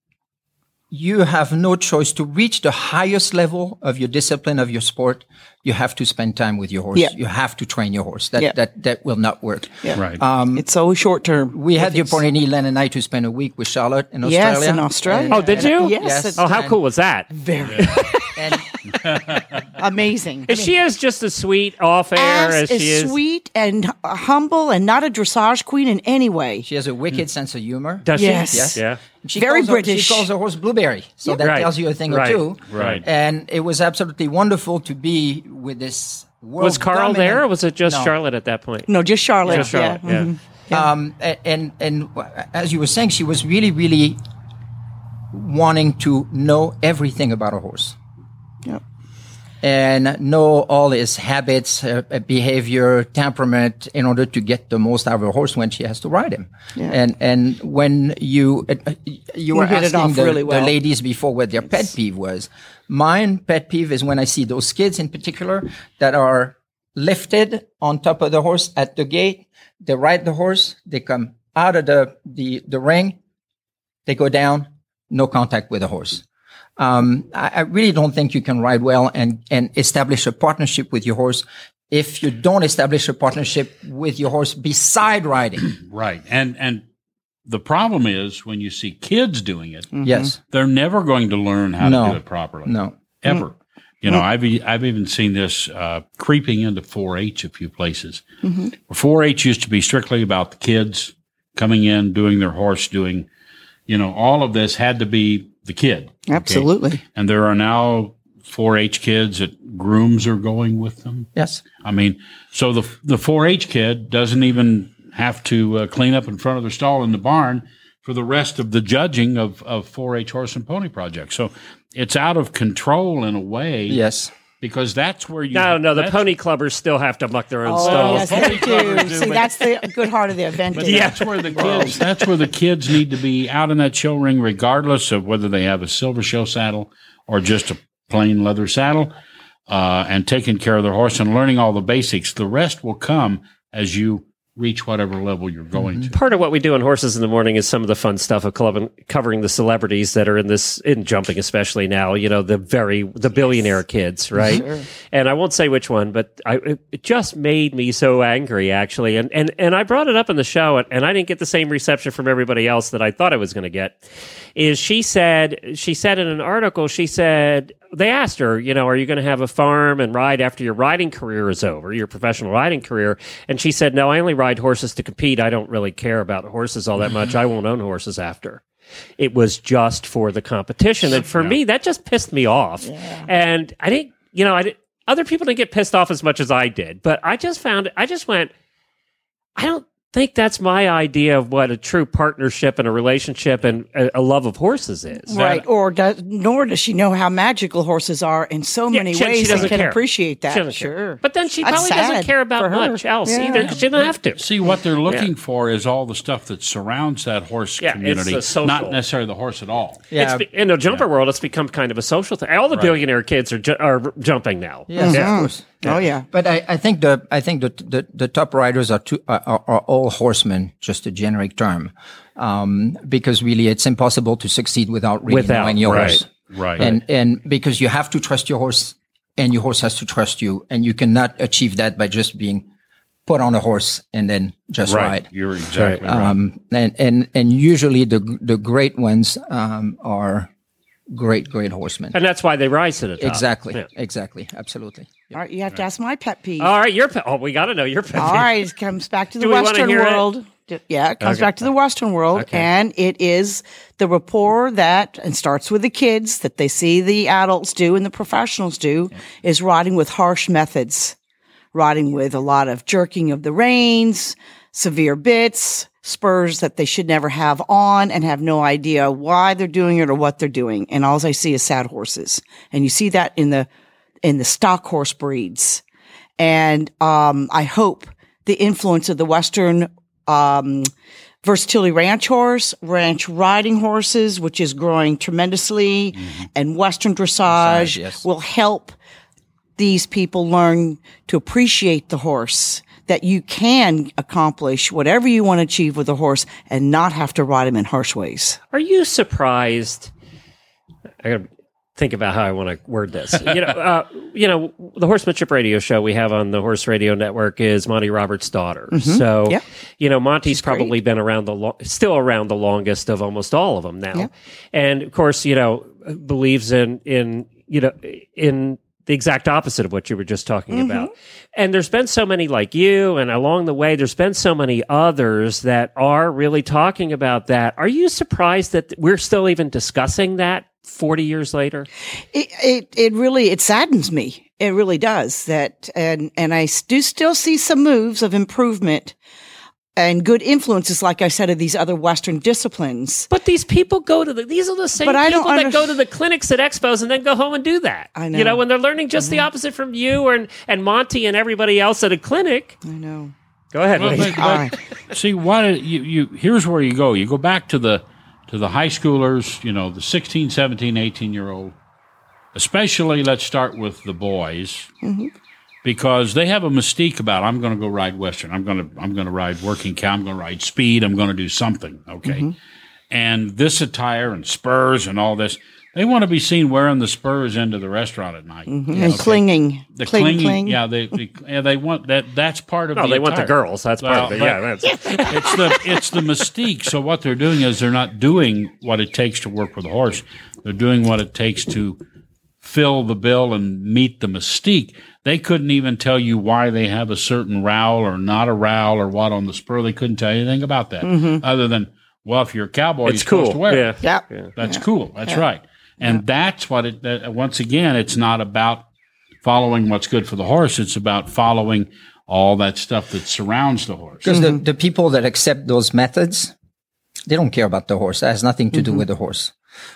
E: you have no choice to reach the highest level of your discipline of your sport. You have to spend time with your horse.
D: Yeah.
E: You have to train your horse. That
D: Yeah.
E: that that will not work.
D: Yeah.
C: Right.
D: It's so short term.
E: We had the opportunity, Len and I, to spend a week with Charlotte in Australia.
D: Yes, in Australia.
A: Oh, did you?
D: Yes.
E: Yes.
D: it's
A: Oh, how
E: and-
A: cool was that?
D: Very
E: And
D: amazing.
A: Is she as just as sweet off air
D: As,
A: as,
D: is
A: she is?
D: sweet and h- humble and not a dressage queen in any way.
E: she has a wicked sense of humor.
A: Does
D: Yes.
A: she?
E: Yes.
A: Yeah.
E: She
D: Very
E: calls her-
D: British.
E: she calls her horse Blueberry. So that
A: Right.
E: tells you a thing
A: Right.
E: or two.
C: Right.
E: And it was absolutely wonderful to be with this world
A: Was Carl
E: dominant-
A: there, or was it just
E: No.
A: Charlotte at that point?
D: No, just Charlotte.
A: Just Charlotte,
D: yeah.
A: yeah.
D: Mhm.
E: Um, a- and and as you were saying, she was really, really wanting to know everything about a horse
D: Yep.
E: and know all his habits, uh, uh, behavior, temperament, in order to get the most out of a horse when she has to ride him.
D: Yeah.
E: And and when you uh, uh, you were
D: hit it
E: asking
D: off
E: the,
D: really well.
E: the ladies before what their pet peeve was, mine pet peeve is when I see those kids in particular that are lifted on top of the horse at the gate. They ride the horse. They come out of the the, the ring. They go down. No contact with the horse. Um, I, I really don't think you can ride well and, and establish a partnership with your horse if you don't establish a partnership with your horse beside riding.
C: Right. And and the problem is when you see kids doing it,
E: Yes.
C: they're never going to learn how
E: No.
C: to do it properly.
E: No.
C: Ever. You know, I've e- I've even seen this uh, creeping into four H a few places. four H used to be strictly about the kids coming in, doing their horse, doing, you know, all of this had to be the kid. okay?
D: Absolutely.
C: And there are now four H kids that grooms are going with them.
E: Yes.
C: I mean, so the the four H kid doesn't even have to uh, clean up in front of their stall in the barn for the rest of the judging of, of four H Horse and Pony Project. So it's out of control in a way.
E: Yes.
C: Because that's where you...
A: No, no, the
C: that's-
A: pony clubbers still have to muck their own
D: Oh,
A: stalls.
D: yes, they do. See, that's the good heart of the event.
C: But
D: isn't it?
C: that's where the kids. That's where the kids need to be out in that show ring, regardless of whether they have a silver show saddle or just a plain leather saddle, uh, and taking care of their horse and learning all the basics. The rest will come as you reach whatever level you're going to.
A: Part of what we do in Horses in the Morning is some of the fun stuff of club- covering the celebrities that are in this, in jumping especially now, you know, the very, the billionaire kids, right?
D: Sure.
A: And I won't say which one, but I, it, it just made me so angry, actually. And, and, and I brought it up in the show, and, and I didn't get the same reception from everybody else that I thought I was going to get. Is she said, she said in an article, she said, they asked her, you know, are you going to have a farm and ride after your riding career is over, your professional riding career? And she said, no, I only ride horses to compete. I don't really care about horses all that much. I won't own horses after. It was just for the competition. And for me, that just pissed me off.
D: Yeah.
A: And I didn't, you know, I didn't, other people didn't get pissed off as much as I did, but I just found, I just went, I don't, think that's my idea of what a true partnership and a relationship and a, a love of horses is.
D: Right. Or does, nor does she know how magical horses are in so
A: Yeah,
D: many
A: she- she
D: ways and
A: doesn't
D: can
A: care.
D: appreciate
A: She
D: that.
A: doesn't
D: Sure.
A: care. But then she
D: That's
A: probably doesn't
D: sad
A: care about
D: for her.
A: much else
D: Yeah.
A: either. She doesn't have to.
C: See, what they're looking
A: Yeah.
C: for is all the stuff that surrounds that horse
A: Yeah, it's
C: community,
A: the social.
C: not necessarily the horse at all.
E: Yeah.
A: It's be, in the jumper world, it's become kind of a social thing. All the
C: Right.
A: billionaire kids are ju- are jumping now.
E: Yes,
D: Mhm.
E: of course.
D: Oh, yeah.
E: But I, I think the I think the the, the top riders are, two, are are are all horsemen, just a generic term, um, because really it's impossible to succeed without really
A: Without,
E: knowing your
A: right.
E: horse,
C: Right.
E: and and because you have to trust your horse, and your horse has to trust you, and you cannot achieve that by just being put on a horse and then just
C: right.
E: ride.
C: You're exactly right.
E: Um, and and and usually the the great ones um, are great great horsemen.
A: And that's why they rise to the top.
E: Exactly,
A: Yeah.
E: exactly, absolutely.
D: All right. You have to ask my pet peeve.
A: All right, your pet. Oh, we got to know your pet.
D: All right, it comes back to the
A: Do we wanna
D: Western
A: hear it?
D: world. D- Yeah, it comes
A: Okay.
D: back to the Western world,
A: Okay.
D: and it is the rapport that, and starts with the kids, that they see the adults do and the professionals do, is riding with harsh methods, riding with a lot of jerking of the reins, severe bits, spurs that they should never have on, and have no idea why they're doing it or what they're doing. And all I see is sad horses, and you see that in the in the stock horse breeds. And um, I hope the influence of the Western um, versatility ranch horse, ranch riding horses, which is growing tremendously, and Western dressage
E: Dressage, yes.
D: will help these people learn to appreciate the horse, that you can accomplish whatever you want to achieve with a horse and not have to ride him in harsh ways.
A: Are you surprised? I gotta think about how I want to word this. You know, uh, you know, the Horsemanship Radio show we have on the Horse Radio Network is Monty Roberts' daughter. So,
D: Yeah.
A: you know, Monty's probably been around the lo- still around the longest of almost all of them now,
D: Yeah.
A: and of course, you know, believes in in you know in the exact opposite of what you were just talking
D: Mm-hmm.
A: about. And there's been so many like you, and along the way, there's been so many others that are really talking about that. Are you surprised that we're still even discussing that forty years later?
D: It, it, it really, it saddens me. It really does that. And, and I do still see some moves of improvement and good influences, like I said, of these other Western disciplines.
A: But these people go to the, these are the same
D: But I don't
A: people that
D: under-
A: go to the clinics at expos and then go home and do that.
D: I know.
A: You know, when they're learning just the opposite from you and, and Monty and everybody else at a clinic.
D: I know.
A: Go ahead,
C: Well,
A: Lee.
C: but-
D: All right.
C: but see, why did you, you? Here's where you go. You go back to the to the high schoolers. You know, the sixteen, seventeen, eighteen year old. Especially, let's start with the boys, because they have a mystique about I'm going to go ride Western. I'm going to I'm going to ride working cow. I'm going to ride speed. I'm going to do something. Okay, and this attire and spurs and all this. They want to be seen wearing the spurs into the restaurant at night.
D: And
C: Okay?
D: clinging.
C: The
D: cling,
C: clinging,
D: cling.
C: yeah, they, they yeah they want that. That's part of.
A: No,
C: the
A: they want the
C: attire.
A: girls. That's
C: Well,
A: part of it.
C: but-
A: Yeah, that's
C: it's the it's the mystique. So what they're doing is they're not doing what it takes to work with a horse. They're doing what it takes to fill the bill and meet the mystique. They couldn't even tell you why they have a certain rowel or not a rowel or what on the spur. They couldn't tell you anything about that, other than, well, if you're a cowboy,
A: it's
C: you're supposed
A: cool.
C: to wear it.
A: Yeah.
D: Yeah.
C: That's cool. That's right. And that's what it, that, once again, it's not about following what's good for the horse. It's about following all that stuff that surrounds the horse.
E: Because the, the people that accept those methods, they don't care about the horse. That has nothing to do with the horse.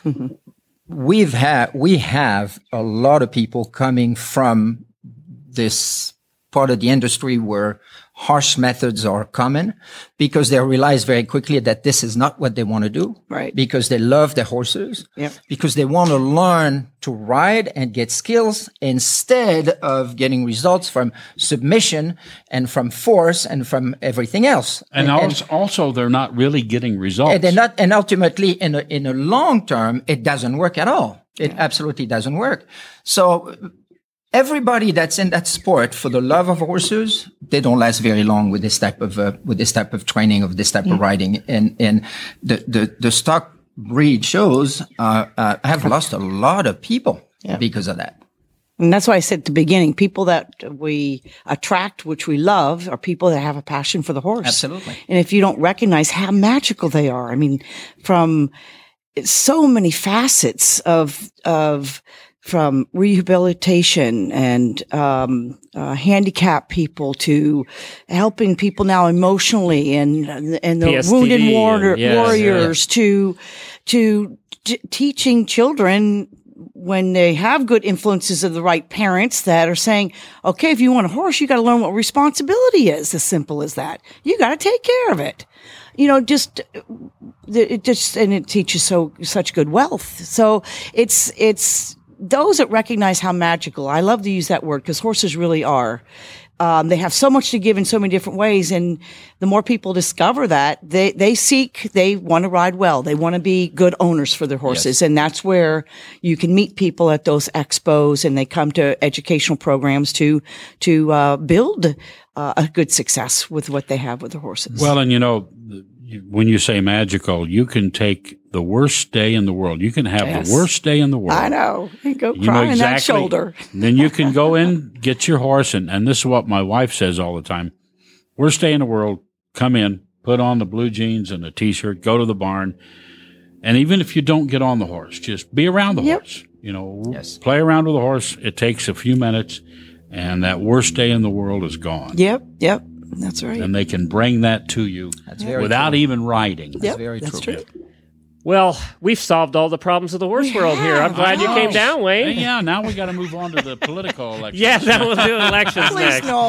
E: We've had, we have a lot of people coming from this part of the industry where harsh methods are common, because they realize very quickly that this is not what they want to do.
D: Right.
E: Because they love their horses.
D: Yep.
E: Because they want to learn to ride and get skills instead of getting results from submission and from force and from everything else.
C: And, also, also, they're not really getting results.
E: And they're not, and ultimately in a, in a long term, it doesn't work at all. It absolutely doesn't work. So everybody that's in that sport for the love of horses, they don't last very long with this type of, uh, with this type of training, of this type of riding. And, and the, the, the stock breed shows, uh, uh, have lost a lot of people because of that.
D: And that's why I said at the beginning, people that we attract, which we love, are people that have a passion for the horse.
E: Absolutely.
D: And if you don't recognize how magical they are, I mean, from so many facets of, of from rehabilitation and um, uh, handicapped people to helping people now emotionally and and the
A: P S T D
D: wounded
A: and-
D: warrior,
A: yes,
D: warriors to to t- teaching children when they have good influences of the right parents that are saying, okay, if you want a horse, you got to learn what responsibility is. As simple as that. You got to take care of it. You know, just it just and it teaches so such good wealth. So it's it's. Those that recognize how magical, I love to use that word because horses really are. Um, they have so much to give in so many different ways. And the more people discover that, they, they seek, they want to ride well. They want to be good owners for their horses. Yes. And that's where you can meet people at those expos and they come to educational programs to, to, uh, build uh, a good success with what they have with their horses.
C: Well, and you know, when you say magical, you can take the worst day in the world. You can have yes. the worst day in the world.
D: I know. And go
C: you
D: cry
C: know
D: on
C: exactly,
D: that shoulder.
C: Then you can go in, get your horse, and, and this is what my wife says all the time. Worst day in the world, come in, put on the blue jeans and a T-shirt, go to the barn, and even if you don't get on the horse, just be around the
D: yep.
C: horse. You know,
E: yes.
C: play around with the horse. It takes a few minutes, and that worst day in the world is gone.
D: Yep, yep. That's right.
C: And they can bring that to you
E: That's very
C: without
E: true.
C: even riding.
E: That's
D: yep,
E: very
D: that's
E: true.
D: true.
A: Well, we've solved all the problems of the horse
D: We
A: world here. I'm
D: have.
A: glad you
C: Oh.
A: came down, Wayne.
C: Yeah, now we got to move on to the political election.
A: Yeah, that we'll do elections
D: Please
A: next.
D: no.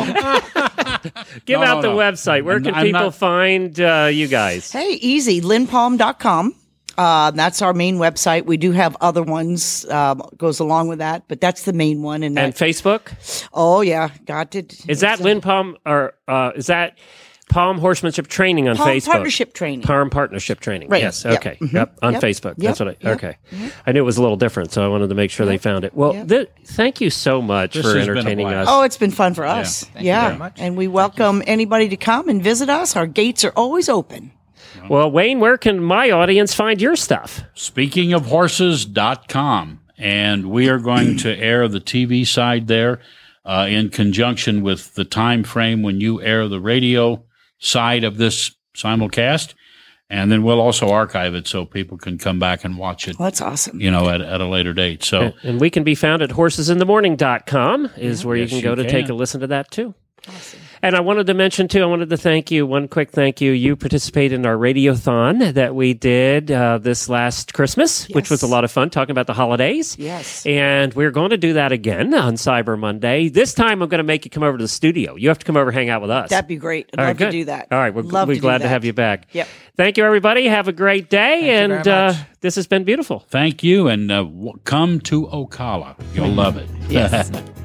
A: Give
C: No,
A: out the
C: no.
A: website. Where
C: I'm-
A: can
C: I'm
A: people
C: not-
A: find uh, you guys?
D: Hey, easy. lynn palm dot com. Uh, that's our main website. We do have other ones, uh, goes along with that, but that's the main one. And,
A: And
D: that,
A: Facebook?
D: oh yeah, got to.
A: Is that Lynn Palm or uh, is that Palm Horsemanship Training on
D: Palm
A: Facebook?
D: Partnership Training.
A: Palm Partnership Training.
D: Right.
A: Yes.
D: Yep.
A: Okay.
D: Mhm.
A: Yep. On
D: Yep.
A: Facebook.
D: Yep.
A: That's what I.
D: Yep.
A: Okay.
D: Yep.
A: I knew it was a little different, so I wanted to make sure they found it. Well,
D: Yep.
A: th- thank you so much
C: This
A: for
C: has been a
A: entertaining
C: blast.
A: us.
D: Oh, it's been fun for us.
E: Thank you
D: yeah.
E: very much.
D: And we welcome anybody to come and visit us. Our gates are always open.
A: Well, Wayne, where can my audience find your stuff?
C: Speaking of horses dot com, and we are going to air the T V side there uh, in conjunction with the time frame when you air the radio side of this simulcast. And then we'll also archive it so people can come back and watch it,
D: Well, that's awesome.
C: you know, at, at a later date. So
A: And we can be found at horses in the morning dot com is where
C: Yes,
A: you can go
C: you
A: to
C: can.
A: take a listen to that too. And I wanted to mention too, I wanted to thank you, one quick thank you. You participated in our radiothon that we did uh, this last Christmas, which was a
D: Yes.
A: lot of fun, talking about the holidays.
D: Yes.
A: And we're going to do that again on Cyber Monday. This time I'm going to make you come over to the studio. You have to come over and hang out with us.
D: That'd be great. I'd
A: All right,
D: love to
A: good.
D: do that.
A: All right, we're,
D: Love
A: we're
D: to do
A: glad to
D: that.
A: have you back.
D: Yep.
A: Thank you, everybody. Have a great day.
E: you
A: and
E: very
A: uh,
E: much.
A: this has been beautiful.
C: thank you, and uh, w- come to Ocala. You'll love it.
D: Yes.